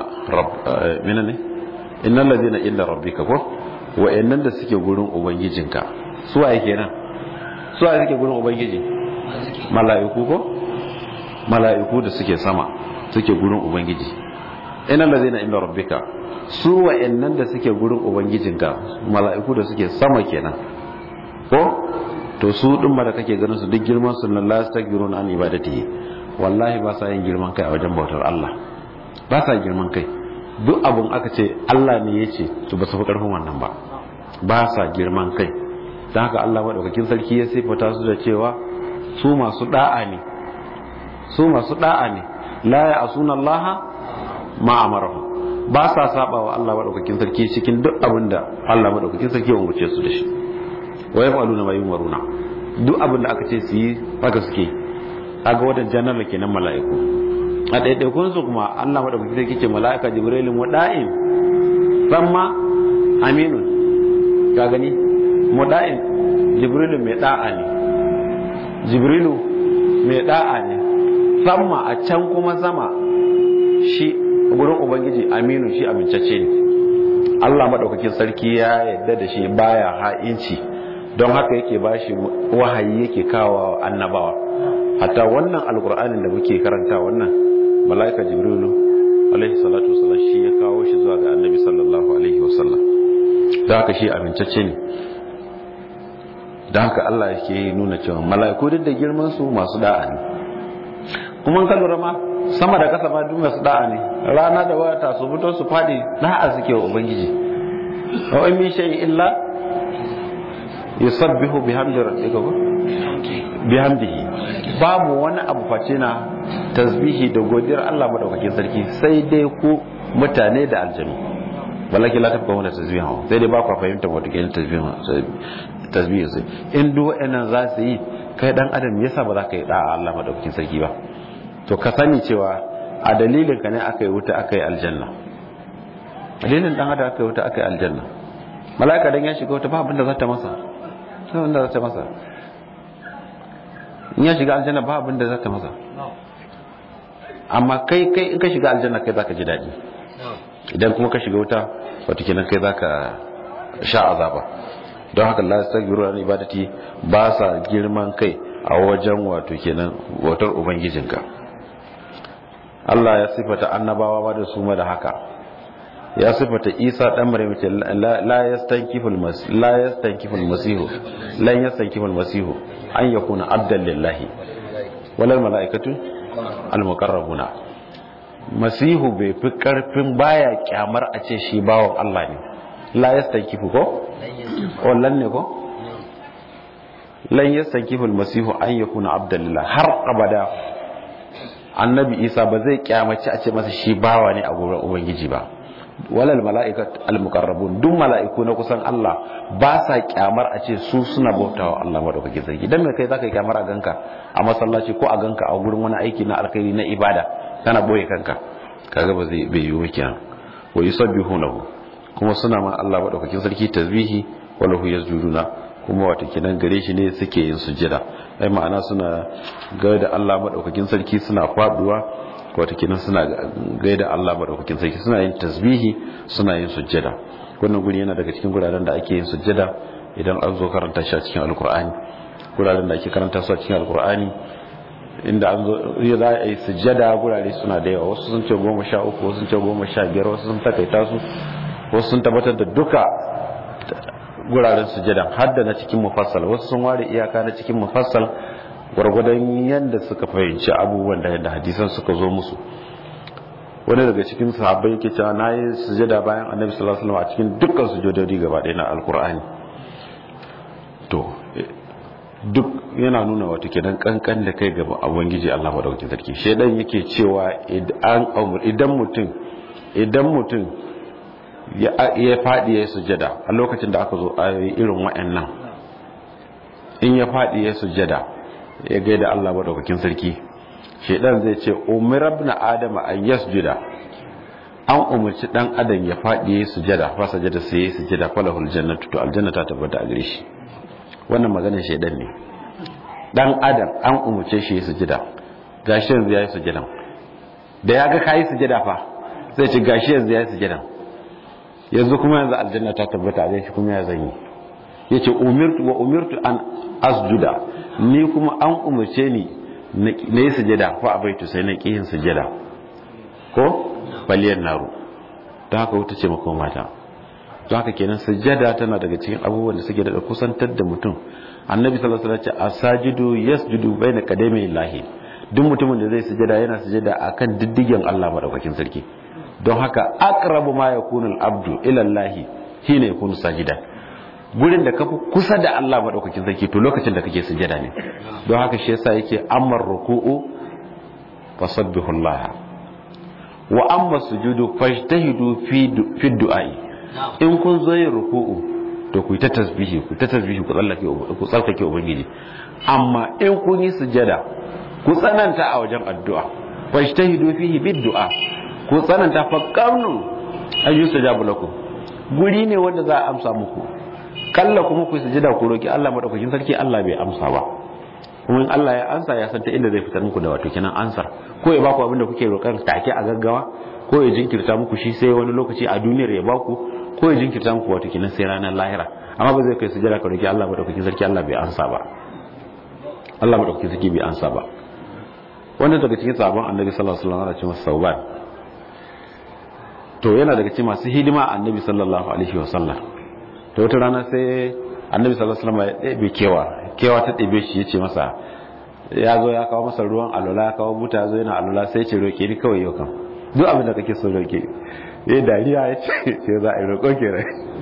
innal ladina illa rabbika ko wa'annan da suke gurin ubangijinka su waye kenan? su waye suke gurin ubangiji? mala'iku ko? mala'iku da suke sama suke gurin ubangiji. innal ladina illa rabbika su wa'annan da suke gurin ubangijinka mala'iku da suke sama kenan ko? to su din ma da kake ganin su duk girman su na la yastaghfiruna an ibadatihi wallahi ba sa yin girman kai a wajen bautar Allah, ba sa girman kai. duk abun aka ce Allah ne ya ce to ba su fi karfin wannan ba, ba sa girman kai. don haka Allah madaukakin sarki ya sifata su da cewa su masu da'a ne, su masu da'a ne. la ya'suna Allah ma amarahum, ba sa saba wa Allah madaukakin sarki cikin duk abin da Allah madaukakin sarki ya umarce su da shi. wa yaf'aluna ma yumaruna, duk abin da aka ce su yi haka suke. kaga wadan jannar kenan mala'iku. a ɗaiɗaikun su kuma Allah madaukakin sarki ce mala'ika jibrilin wada'in samma aminun. ka gani muda'in jibrilu mai da'a ne, jibrilu mai da'a ne. samma a can kuma sama shi gurin ubangiji aminu, shi amincacce ne. Allah madaukakin sarki ya yadda da shi baya ha'inci, don haka yake bashi wahayi yake kawo annabawa. hatta wannan alqur'anin da muke karanta wannan malaika jibrilu alaihi salatu wasallam shi ya kawo shi zuwa ga annabi sallallahu alaihi wasallam. don haka shi amincacce ne. don haka Allah yake nuna cewa malaiku duk da girman su masu da'a ne. kuma kan lura ma sama da kasa ma duk masu da'a ne. rana da wata su fito su fadi da'a suke wa ubangiji. wa in min shay'in illa yusabbihu bihamdi rabbika bihamdihi, babu wani abu face na tasbihi da godiyar Allah madaukakin sarki sai dai ku mutane da aljanu. wallahi la tafka wani tasbihu sai dai ba ku fahimta wata kenan tasbihu sai in duk wa'annan za su yi kai dan adam yasa ba za ka yi da'a Allah madaukakin sarki ba? to ka sani cewa a dalilin ka ne aka yi wuta aka yi aljanna, a dalilin dan adam aka yi wuta aka yi aljanna. mala'ika dan ya shiga wuta ba abinda za ta masa, sai wanda za ta masa. in ya shiga aljanna ba abinda za ta masa. amma kai in ka shiga aljanna kai zaka ji daɗi, idan kuma ka shiga wuta wato kenan kai zaka sha azaba. don haka la yastaghfiru an ibadati, ba sa girman kai a wajen wato kenan bautar ubangijinka. Allah ya sifata annabawa ba da su ma da haka. ya sifata Isa dan Maryam ce la yastankiful masihu lan yastankiful masihu an yakuna abdan lillahi walal malaikatu al muqarrabuna. masihu bai fi karfin baya kyamar a ce shi bawon Allah ne. la yastankifu ko wallan ne ko lan yastankiful masihu an yakuna abdan lillahi. har abada annabi Isa ba zai kyamaci a ce masa shi bawa ne a gurin ubangiji ba. walal mala'ikat al-muqarrabun, duk mala'iku na kusan Allah ba sa kyamar a ce su suna bautawa Allah madaukakin sarki. dan me kai zaka yi kyamar a ganka a masallaci ko a ganka a gurin wani aiki na alkhairi na ibada kana boye kanka? kaga ba zai bai yiwu kenan. wa yusabbihunahu, kuma suna ma Allah madaukakin sarki tasbihi walahu yasjuduna kuma wato kenan gare shi ne suke yin sujjada ai ma'ana suna gaida Allah madaukakin sarki suna faduwa wato kenan suna gaida Allah madaukakin sarki suna yin tasbihi suna yin sujjada. Wannan guri yana daga cikin guraren da ake yin sujjada idan an zo karanta shi a cikin alkur'ani. Guraren da ake karanta su a cikin alkur'ani inda an zo za a yi sujjada gurare suna da yawa, wasu sun ce 13, wasu sun ce 15, wasu sun takaita su, wasu sun tabbatar da duka guraren sujjadan har da na cikin mufassal, wasu sun ware iyaka na cikin mufassal gwargwadon yadda suka fahimci abubuwan da hadisan suka zo musu. Wani daga cikin sahabbai yake cewa na yi sujada bayan annabi sallallahu alaihi wasallam a cikin dukkan sujudodi gaba ɗaya na alkur'ani. To duk yana nuna wato kenan kankan da kai gaba ubangiji Allah madaukakin sarki. Shedan yake cewa idan mutum ya fadi ya sujada a lokacin da aka zo ayoyi irin waɗannan, in ya fadi ya sujada ya gaida Allah madaukakin sarki, shedan zai ce umirabna adama an yasjuda, an umarci dan adam ya fadi ya sujada fa sajada sai ya sujada falahul jannatu, to aljanna ta tabbata a gare shi. Wannan maganar shedan ne. Dan adam an umarce shi ya sujada, gashi yanzu ya yi sujadan, da ya ga kai sujada fa sai ce gashi yanzu ya yi sujadan, yanzu kuma yanzu aljanna ta tabbata a gare shi, kuma ya zanyi yace umirtu an asjuda, ni kuma an umarce ni na yi sujada fa abaitu sai na ƙi yin sujada ko baliyar naru, don haka wuta ce makon mata. Don haka kenan sujada tana daga cikin abubuwan da suke da kusantar da mutum. Annabi sallallahu alaihi wasallam ya ce asajidu yasjudu baina qadamai llahi, duk mutumin da zai sujada yana sujada akan diddigen Allah madaukakin sarki. Don haka aqrabu ma yakunu al-abdu ila llahi hina yakunu sajida, gurin da kafi kusa da Allah madaukakin sarki to lokacin da kake sujada ne. Don haka shi yasa yake ammar ruku'u fasabbihu Allah wa amma sujudu fajtahidu fi du'ai. In kun zo yin ruku'u to ku ta tasbihi ku tsarkake ubangiji, amma in kun yi sujada ku tsananta a wajen addu'a. Fajtahidu fihi bid du'a, ku tsananta fa qawlu ayyusajabu lakum, guri ne wanda za a amsa muku. Kalla kuma ku sujada ku roki Allah madaukakin sarki, Allah bai amsa ba. Kuma in Allah ya amsa ya san ta inda zai fitar muku da wato kenan ansar, ko ya baku abin da kuke roƙar take a gaggawa, ko ya jinkirta muku shi sai wani lokaci a duniyar ya baku, ko ya jinkirta muku wato kenan sai ranar lahira. Amma ba zai kai sujada ka roki Allah madaukakin sarki Allah bai amsa ba. Allah madaukakin sarki bai amsa ba. Wannan daga cikin sahabban Annabi sallallahu alaihi wasallam ana cewa Sauban. To yana daga cikin masu hidima Annabi sallallahu alaihi wasallam. To wata rana sai Annabi sallallahu alaihi wasallam ya ɗebe kewa ta ɗebe shi, yace masa ya zo ya kawo masa ruwan alwala, ya kawo buta, zo yana alwala, sai ya ce roke ni kawai yau kan duk abin da kake so roke. Yayi dariya ya ce za a yi roƙo kenan.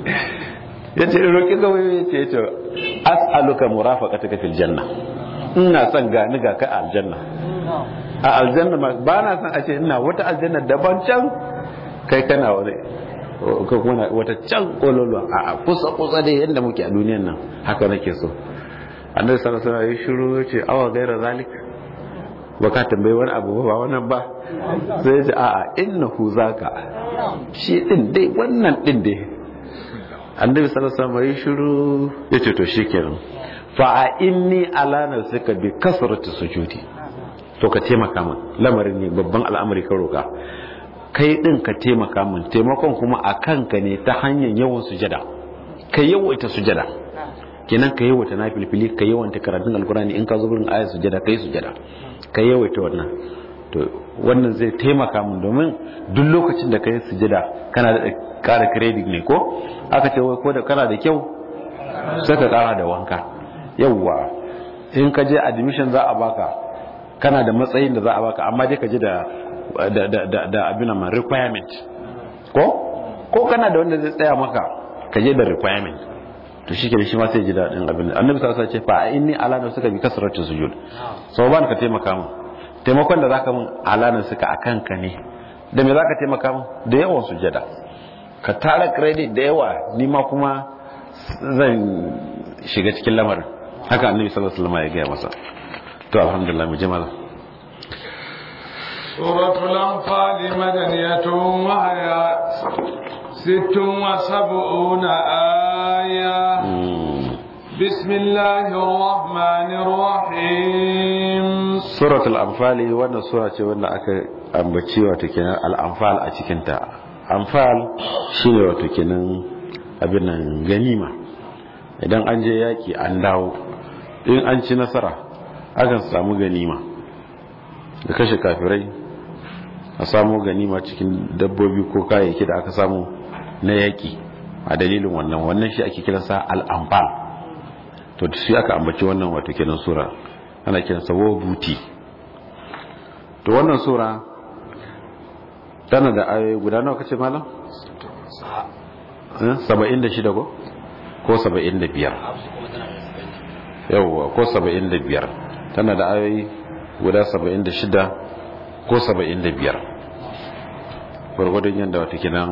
Ya ce roke kawai, ya ce as'aluka murafaqataka fil janna, ina son gani ga ka aljanna. A aljanna ba na son a ce ina wata aljanna daban can kai kana wani ko kuma wata can kololo a kusa da yadda muke a duniyan nan, haka nake so. Annabi sallallahu alaihi wasallam ya shiru ya ce awa gaira zalik, baka tambayi wani abu ba wannan ba. Sai ya ce a'a innahu zaka, shi din dai wannan din dai. Annabi sallallahu alaihi wasallam ya shiru ya ce to shikenan, fa inni ala nafsika bi kasrati sujudi, to ka taimaka min, lamarin ne babban al'amari ka roka, kai din ka taimaka min, taimakon kuma a kanka ne ta hanyar yawan sujada. Ka yawaita sujada kenan, ka yawaita nafilfili, ka yawaita karatun alkurani, in ka zo gurin ayat sujada kai sujada, ka yawaita wannan. To wannan zai taimaka min, domin duk lokacin da kai sujada kana da ƙara credit ne ko aka ce wai ko da kana da kyau sai ka ƙara da wanka. Yawwa in ka je admission za a baka, kana da matsayin da za a baka, amma dai ka je da abin nan requirement ko kana da wanda zai tsaya maka, ka je da requirement, to shike shi ma sai ji dadin abin. Annabi sallallahu alaihi wasallam ya ce fa inni ala nafsika bi kasrati sujud, so ban ka taimaka min, taimakon da zaka min ala nafsika akan ka ne. Da me zaka taimaka min? Da yawan sujada, ka tara credit da yawa, ni ma kuma zan shiga cikin lamarin. Haka Annabi sallallahu alaihi wasallam ya gaya masa. To alhamdulillah mu jama'a. سورة الأنفال مدنية وهي ست وسبعون آية بسم الله الرحمن الرحيم سورة الأنفال وانا سورة وانا أكا أمبتشي واتكنا الأنفال أتكنتا أنفال شيني واتكنا أبنا غنيمة idan an je yaki an dawo in an ci nasara akan samu ganima da kashe kafirai a samu ganima cikin dabbobi ko kayayyaki da aka samu na yaki a dalilin wannan shi ake kiransa al-anfal to shi aka ambaci wannan wato kenan sura ana kiransa buti to wannan sura tana da ayoyi guda nawa kace malam 76 ko 75 yawwa ko 75 tana da ayoyi guda 76 ko 75 gurgudun yadda wata kinan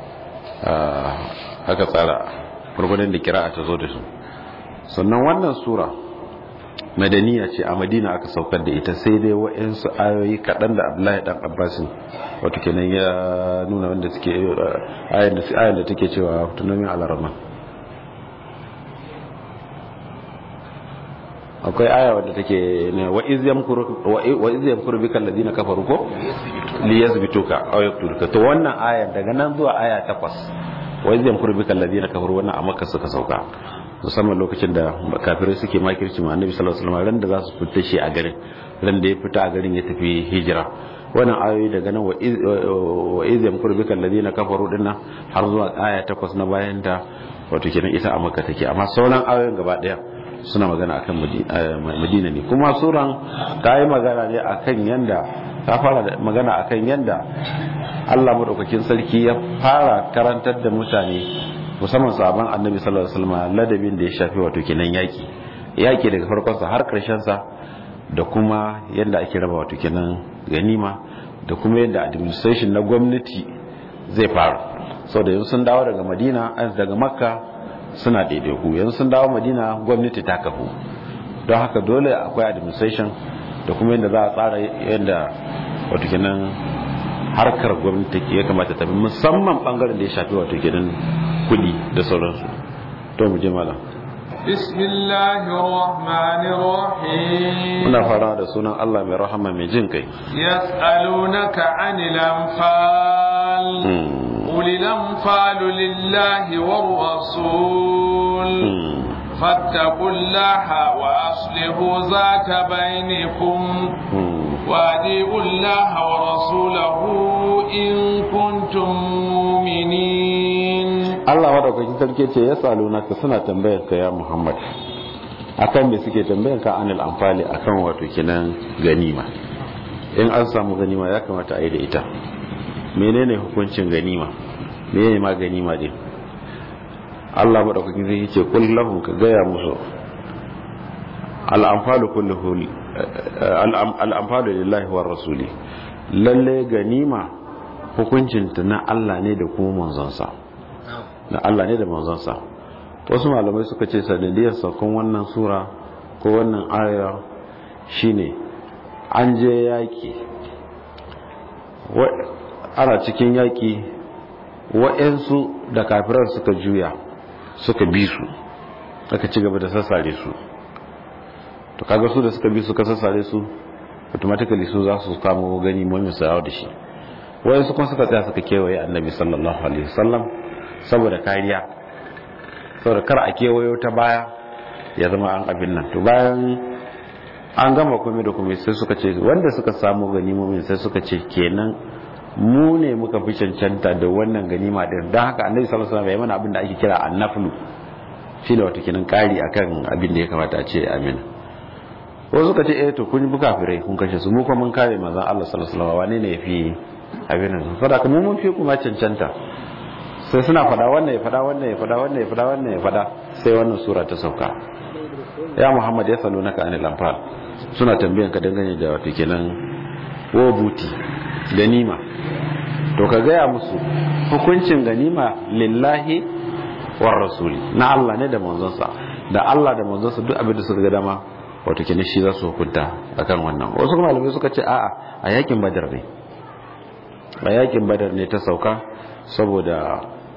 aka tsara gurgudun da kira'a ta zo da su sannan wannan sura madaniya ce a madina aka saukar da ita sai dai wa'insu ayoyi kaɗan da abdullahi ɗan abbasin wata kinan ya nuna wanda suke ayan da take cewa tunamin alarama akwai aya wadda take ne wa iz yamkuru bika alladhina kafaru ko li yazbituka aw yaqtuluka to wannan aya daga nan zuwa aya 8 wa iz yamkuru bika alladhina kafaru wannan a Makka suka sauka musamman lokacin da kafirai suke makirci ma Annabi sallallahu alaihi wasallam ran da za su fita shi a garin ran da ya fita a garin ya tafi hijira wannan ayoyi daga nan wa iz yamkuru bika alladhina kafaru dinnan har zuwa aya 8 na bayan da wato kenan ita a Makka take amma sauran ayoyin gaba daya suna magana akan Madina ne kuma suran ta yi magana ne akan yanda ta fara da magana akan yanda Allah madaukakin sarki ya fara karantar da mutane musamman sahabban Annabi sallallahu alaihi wasallam ladabin da ya shafi wato kenan yaki daga farkon sa har karshen sa da kuma yanda ake raba wato kenan ganima da kuma yanda administration na gwamnati zai fara saboda yanzu sun dawo daga Madina daga Makka suna daidaiku yanzu sun dawo Madina gwamnati ta kafu don haka dole akwai administration da kuma yadda za a tsara yadda wato kenan harkar gwamnati ya kamata ta bi musamman bangaren da ya shafi wato kenan kudi da sauransu to mu je malam bismillahir rahmanir rahim muna fara da sunan Allah mai rahama mai jin kai yas'alunaka 'anil anfal قل الأنفال لله والرسول فاتقوا الله وأصلحوا ذات بينكم وأطيعوا الله ورسوله إن كنتم مؤمنين الله wadaukakin sarki ce ya salunaka suna tambayar ka ya Muhammad akan me suke tambayar ka anil anfali akan wato kinan ganima in an samu ganima ya kamata a yi da ita menene hukuncin ganima menene ma ganima din Allah madaukakin zai ce kul lahum ka gaya musu al-anfalu kulluhu al-anfalu lillahi war rasuli lalle ganima hukuncin ta na Allah ne da kuma manzon sa na Allah ne da manzon sa wasu malamai suka ce sanadiyar sakon wannan sura ko wannan aya shine an je yaki ana cikin yaƙi wa'yansu da kafirar suka juya suka bi su aka ci gaba da sassare su to kaga su da suka bi suka sassare su automatically su za su kamo gani mai sayawa da shi wa'yansu kuma suka tsaya suka kewaye Annabi sallallahu alaihi wasallam saboda kariya saboda kar a kewayo ta baya ya zama an abin nan to bayan an gama komai da komai sai suka ce wanda suka samu ganimomin sai suka ce kenan mu ne muka fi cancanta da wannan ganima din don haka Annabi sallallahu alaihi wasallam ya mana abin da ake kira annaflu shine wato kenan kari akan abin da ya kamata a ce amin wasu suka ce to kun bi kafirai kun kashe su mu kuma mun kare manzon Allah sallallahu alaihi wasallam wane ne yafi abin nan saboda kuma mun fi kuma cancanta sai suna fada wannan ya fada wannan ya fada wannan ya fada wannan ya fada sai wannan sura ta sauka ya Muhammad ya salunaka anil anfal suna tambayan ka dangane da wato kenan buti ganima to ka gaya musu hukuncin ganima lillahi war rasuli na Allah ne da manzonsa da Allah da manzonsa duk abin da suka ga dama wato kenan shi za su hukunta akan wannan wasu malamai suka ce a'a a yakin badar ne ta sauka saboda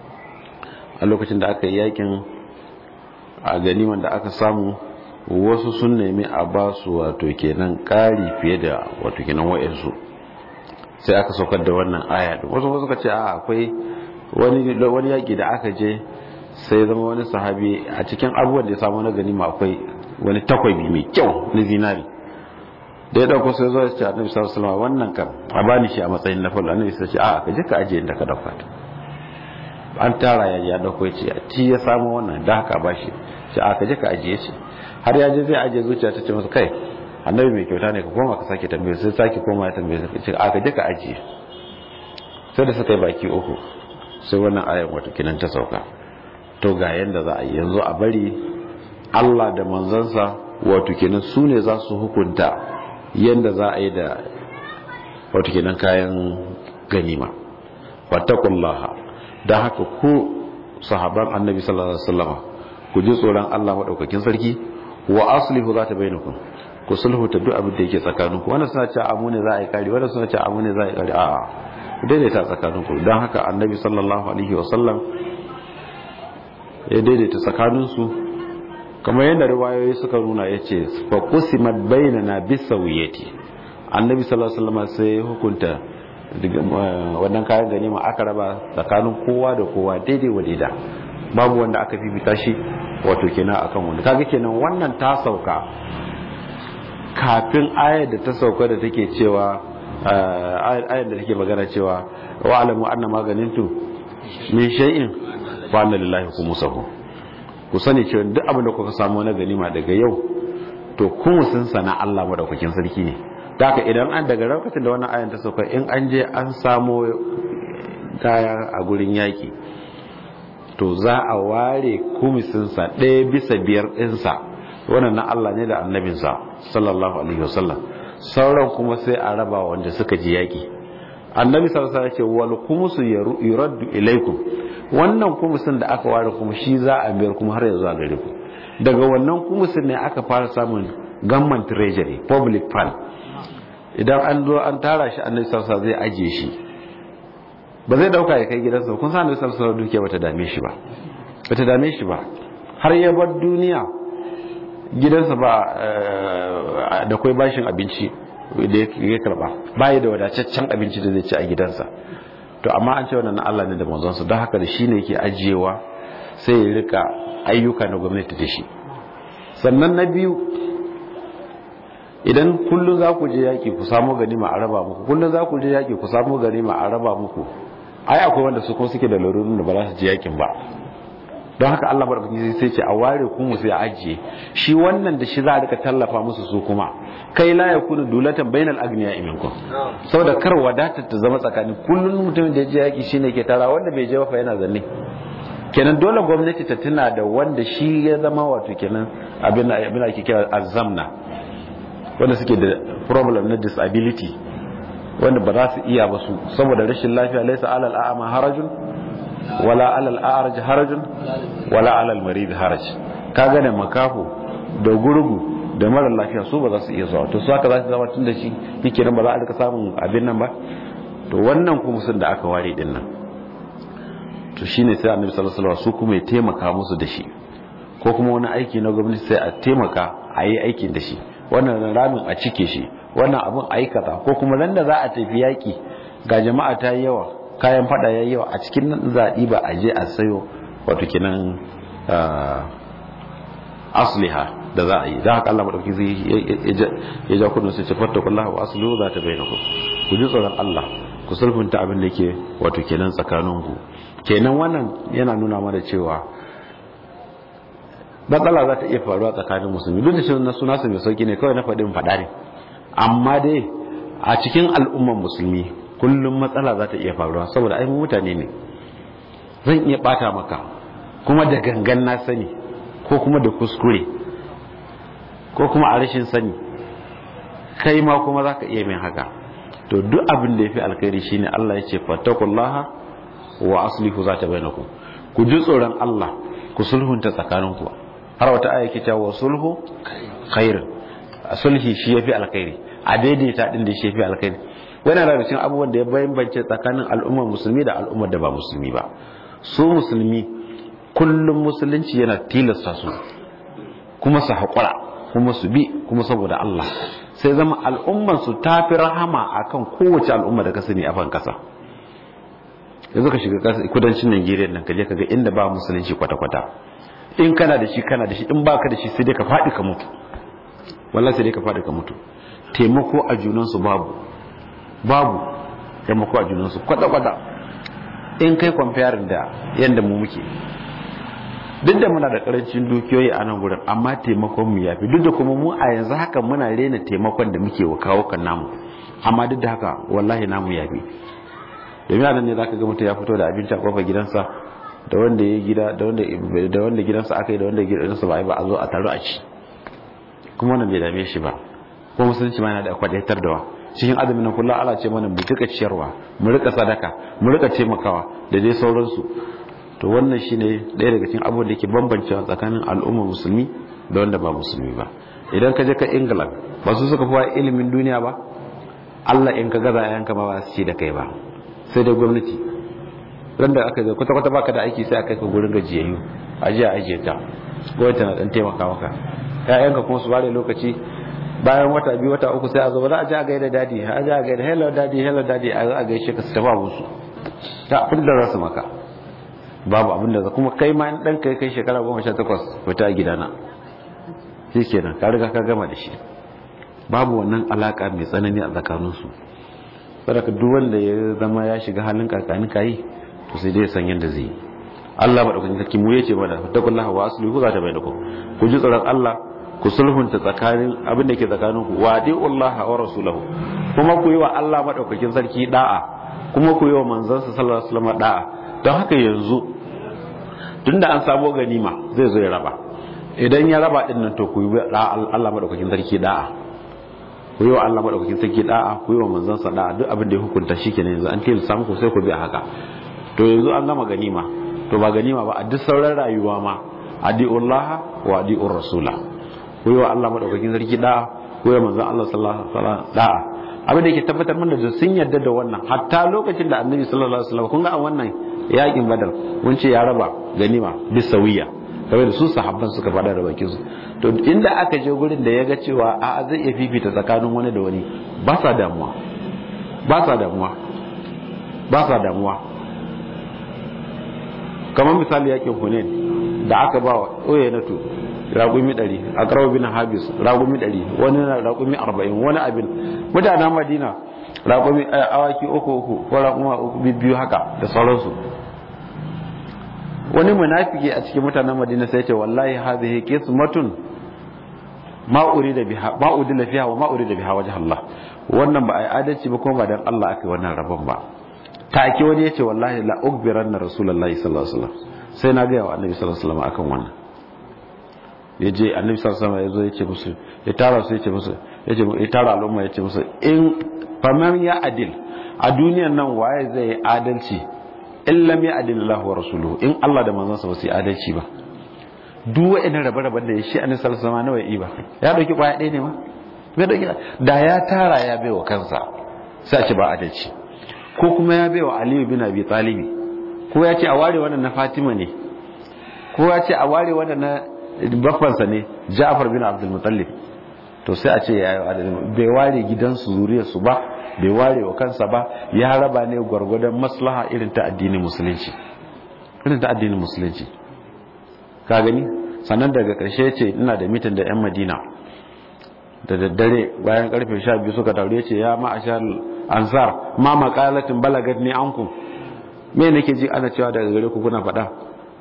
a lokacin da aka yi yakin a ganiman da aka samu wasu sun nemi a ba su wato kenan ƙari fiye da wato kenan wa'yansu sai aka saukar da wannan aya wasu suka ce akwai wani yaki da aka je sai zama wani sahabi a cikin abubuwan da ya samu na ganima akwai wani takwabi mai kyau na zinari da ya dauko sai zo ya ce annabi sallallahu alaihi wasallam wannan kan a bani shi a matsayin na fallo annabi sai ya ce ka je ka aje inda ka dauka ta an tara ya dauko ya ce ti ya samu wannan da haka ba shi sai ka je ka aje shi har ya je zai aje zuciya ta ce masa kai annabi mai kyauta ne ka koma ka sake tambaye sai sake koma ya tambaye sai ce ka je ka aje sai da suka yi baki uku sai wannan ayar wato kinan ta sauka to ga yanda za a yi yanzu a bari Allah da manzansa wato kenan su ne za su hukunta yanda za a yi da wato kenan kayan ganima wattaqullaha dan haka ku sahaban annabi sallallahu alaihi wasallam ku ji tsoron Allah madaukakin sarki wa aslihu zata bainakum ku sulhu ta duk abin da yake tsakaninku wannan suna cewa amu ne za a yi kari wannan suna cewa amu ne za a yi kari a'a daidaita tsakaninku dan haka annabi sallallahu alaihi wasallam ya daidaita tsakaninsu kamar yadda riwayoyi suka nuna ya ce fa qusimat bainana bisawiyati annabi sallallahu alaihi wasallam sai hukunta wannan kayan ganima aka raba tsakanin kowa da kowa daidai wa daida babu wanda aka fifita shi wato kenan akan wanda kaga kenan wannan ta sauka kafin ayar da ta sauka da take cewa ayar da take magana cewa wa alamu anna maganintu min shay'in fa anna lillahi khumsuhu ku sani cewa duk abin da kuka samu na ganima daga yau to khumsun sana Allah madaukakin sarki ne haka idan an daga lokacin da wannan ayan ta sauka in an je an samo kaya a gurin yaki to za a ware khumsun sa 1/5 ɗinsa wannan na Allah ne da annabinsa sallallahu alaihi wasallam sauran kuma sai a raba wanda suka ji yaki annabi sallallahu alaihi wasallam ya ce wal khumsu yuraddu ilaykum wannan khumsun da aka ware kuma shi za a biyar kuma har yanzu a gare ku daga wannan khumsun ne aka fara samun government treasury public fund idan an zo an tara shi annabi sallallahu alaihi wasallam zai ajiye shi ba zai dauka ya kai gidansa kun san annabi sallallahu alaihi wasallam dukiya bata dame shi ba har ya bar duniya gidansa ba da kai bashin abinci da ya karba bai da wadataccen abinci da zai ci a gidansa to amma an ce wannan na Allah ne da manzonsa don haka da shi ne yake ajiyewa sai ya rika ayyuka na gwamnati da shi sannan na biyu idan kullum za ku je yaƙi ku samu ganima a raba muku kullum za ku je yaƙi ku samu ganima a raba muku ai akwai wanda su kuma suke da larurin da ba za su je yaƙin ba don haka Allah barkatun sai ce a ware ku mu sai ajiye shi wannan da shi za a rika tallafa musu su kuma kai la yakunu dulatan bainal agniya minkum saboda kar wadatar ta zama tsakanin kullun mutumin da ya je yaki shine ke tara wanda bai je ba fa yana zanne kenan dole gwamnati ta tuna da wanda shi ya zama wato kenan abin ake kira azamna wanda suke da problem na disability wanda ba za su iya ba su saboda rashin lafiya laysa alal a'ma harajun wala alal a'raj harajun wala alal marid haraj ka gane makafu da gurgu da mara lafiya su ba za su iya zuwa to su haka za su zama tun da shi yake nan ba za a rika samun abin nan ba to wannan kuma sun da aka ware din nan to shine sai annabi sallallahu alaihi wasallam su kuma ya taimaka musu da shi ko kuma wani aiki na gwamnati sai a taimaka a yi aikin da shi wannan ramin a cike shi wannan abun aikata ko kuma nan da za a tafi yaki ga jama'a ta yi yawa kayan fada yayi yawa a cikin nan zaɗi ba a je a sayo wato kinan asliha da za a yi da haka Allah madauki zai ya ja kudin su ce fattakullahu wa aslihu za ta bayyana ku ji tsoron Allah ku sulhunta abin da yake wato kenan tsakaninku kenan wannan yana nuna mana cewa matsala za ta iya faruwa tsakanin musulmi duk da shi na suna su mai sauki ne kawai na faɗin faɗa ne amma dai a cikin al'umman musulmi kullum matsala za ta iya faruwa saboda ai mutane ne zan iya bata maka kuma da gangan na sani ko kuma da kuskure ko kuma a rashin sani kai ma kuma za ka iya min haka to duk abin da ya fi alkhairi shine Allah ya ce fattakullaha wa aslihu za ta bainakum ku ji tsoron Allah ku sulhunta tsakaninku har wata aya ke cewa sulhu khair sulhi shi yafi alkhairi a daidaita din da shi yafi alkhairi wannan daga cikin abubuwan da ya bambance tsakanin al'ummar musulmi da al'ummar da ba musulmi ba su musulmi kullum musulunci yana tilasta su kuma su haƙura kuma su bi kuma saboda Allah sai zama al'umman su ta fi rahama akan kowace al'umma da ka sani a ban kasa. yanzu ka shiga kudancin Najeriya nan ka je ka ga inda ba musulunci kwata-kwata, in kana da shi in baka da shi sai dai ka faɗi ka mutu, wallahi sai dai ka faɗi ka mutu. Taimako a junansu babu taimako a junansu kwata-kwata. In kai comparing da yanda mu muke, duk da muna da karancin dukiyoyi a nan gurin, amma taimakon mu yafi, duk da kuma mu a yanzu haka muna rena taimakon da muke wa kawo kan namu, amma duk da haka wallahi namu yafi. domin a nan ne zaka ga mutum ya fito da abinci a kofar gidansa, da wanda ya gida da wanda gidansa aka yi da wanda gidansa ba a zo a taru a ci, kuma wannan bai dame shi ba. ko musulunci ma yana da kwadaitar da wa cikin azumin nan kullum Allah ce mana mu rika ciyarwa, mu rika sadaka, mu rika taimakawa da dai sauransu. To wannan shine ɗaya daga cikin abubuwan da ke bambancewa tsakanin al'ummar musulmi da wanda ba musulmi ba. Idan ka je ka England, ba su suka fi ilimin duniya ba, Allah in ka gaza yayanka ba su ci da kai ba, sai dai gwamnati. ran da aka zo kwata-kwata baka da aiki sai aka kai ka gurin gajiyayyu, ajiye ta gwamnati na dan taimaka maka. Yayanka kuma su ware lokaci bayan wata 2 wata 3 sai a zo ba za a ji a gaida dadi, a ji a gaida hello dadi a gaishe ka su tafi musu ta abin da za su maka babu abin da kuma kai ma in dan kai shekara 18 fita a gidana shikenan ka riga ka gama da shi. Babu wannan alaka mai tsanani a tsakaninsu. Saboda duk wanda ya zama ya shiga halin kakani kai to sai dai san yanda zai yi. Allah madaukakin sarki mu yace mana taqullaha wa aslihu za ta bainakum, ku ji tsoron Allah, ku sulhunta tsakanin abin da ke tsakanin ku, wa di'ullaha wa rasulahu, kuma ku yi wa Allah madaukakin sarki da'a, kuma ku yi wa manzansa sallallahu alaihi wasallam da'a. Don haka yanzu tunda an sabo ganima zai zo ya raba, idan ya raba din nan to ku yi Allah madaukakin sarki da'a, ku yi wa Allah madaukakin sarki da'a, ku yi wa manzansa da'a, duk abin da ya hukunta shikenan yanzu an tilasta muku sai ku bi haka. To yanzu an gama ganima, to ba ganima ba a duk sauran rayuwa ma adi'ullaha wa adi'ur rasula, ku yi wa Allah madaukakin sarki da'a, ku yi wa manzon Allah sallallahu alaihi wasallam da'a. Abin da yake tabbatar mana da sun yarda da wannan hatta lokacin da Annabi sallallahu alaihi wasallam kun ga a wannan yakin Badar mun ce ya raba ganima bisawiya, kawai da su sahabban suka fada da bakin su. To inda aka je gurin da ya ga cewa a zai iya fifita tsakanin wani da wani, ba sa damuwa kamar misali yakin Hunain da aka ba wa Uyaynatu raƙumi 100, a Aqra bin Habis raƙumi 100, wani raƙumi 40, wani abin mutanen Madina raƙumi awaki 3 ko raƙuma 2 haka da sauransu. Wani munafiki a cikin mutanen Madina sai ce wallahi hadhihi qismatun ma urida biha ma udilla fiha wa ma urida biha wajh Allah, wannan ba ai adalci ba kuma ba dan Allah aka wannan rabon ba. Take wani yace wallahi la ukbiranna rasulullahi sallallahu alaihi wasallam, sai na ga wa annabi sallallahu alaihi wasallam akan wannan. Yaje annabi sallallahu alaihi wasallam yazo yace musu, ya tara su yace musu, ya tara al'umma yace musu, in faman ya adil a duniyan nan waye zai yi adalci in lam ya adil Allah wa rasuluhu, in Allah da manzon sa ba su yi adalci ba. Duk wa'annan rabe-raben da shi annabi sallallahu alaihi wasallam nawa yi ba, ya dauki kwaya ɗaya ne ma, bai dauki da ya tara ya bai wa kansa sai a ce ba adalci. Ko kuma ya bai wa Aliyu bin Abi Talib, ko ya ce a ware wannan na Fatima ne, ko ya ce a ware wannan na baffansa ne Ja'far bin Abdul Muttalib, to sai a ce ya bai ware gidansu zuriyarsu ba, bai ware wa kansa ba, ya raba ne gwargwadon maslaha irin ta addinin musulunci, ka gani. Sannan daga ƙarshe ce ina da mitin da 'yan Madina da daddare bayan karfe 12 suka taure ce ya ma'ashar ansar ma maqalatin balagat ni ankum, me nake ji ana cewa daga gare ku kuna faɗa.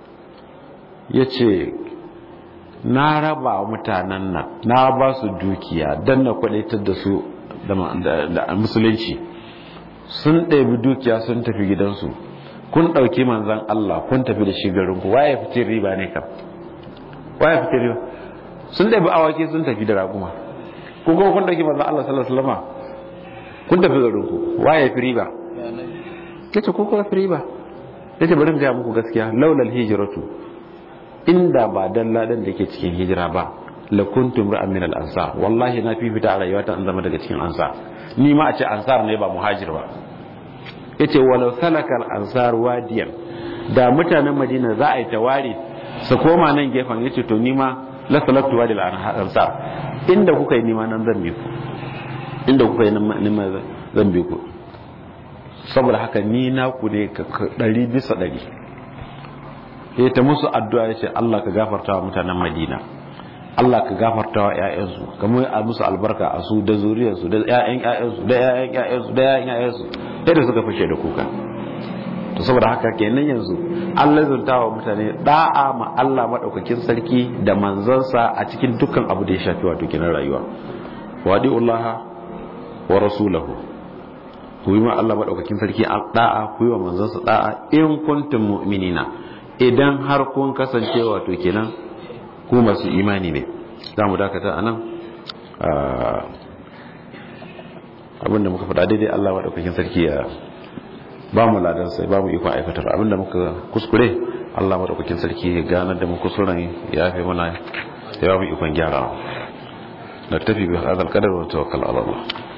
Yace na raba mutanen nan, na ba su dukiya dan na kwadaitar da su da musulunci, sun ɗebi dukiya sun tafi gidansu, kun ɗauki manzan Allah kun tafi da shi garinku, waye fitin riba ne kam? Waye fitin riba? Sun ɗebi awaki sun tafi da raguma, kun kuma kun ɗauki manzan Allah sallallahu alaihi wasallam kun tafi garinku, waye fi riba? Kace ko kuma fi riba? Yace bari mu ga muku gaskiya, laulal hijratu, inda ba dan ladan da ke cikin hijira ba la kuntum ra'an min al-ansar, wallahi na fifita a rayuwata an zama daga cikin ansar, ni ma a ce ansar ne ba muhajir ba. Yace walau salaka al-ansar wadiyan da mutanen Madina za a yi tawari su koma nan gefen yace to nima la salatu wa lil ansar inda kuka yi nima nan zan bi ku inda kuka yi nima zan bi ku saboda haka ni na ku ne 100% ya ta musu addu'a yace Allah ka gafarta wa mutanen Madina Allah ka gafarta wa ƴaƴansu kamar a musu albarka a su da zuriyarsu da ƴaƴan ƴaƴansu da ƴaƴan ƴaƴansu da ƴaƴan ƴaƴansu sai da suka fashe da kuka to saboda haka kenan yanzu Allah zunta wa mutane da'a ma Allah madaukakin sarki da manzansa a cikin dukkan abu da ya shafi wato kenan rayuwa wadi'ullaha wa rasulahu ku yi ma Allah madaukakin sarki da'a ku yi wa manzansa da'a in kuntum mu'minina idan har kun kasance wato kenan ku masu imani ne za mu dakata anan abinda muka faɗa daidai Allah madaukakin sarki ya ba mu ladan sai ba mu ikon aikatar abinda muka kuskure Allah madaukakin sarki ya ganar da mu kuskuren ya fi mana ya ba mu ikon gyarawa na tafi bi hadal qadar wa tawakkal ala Allah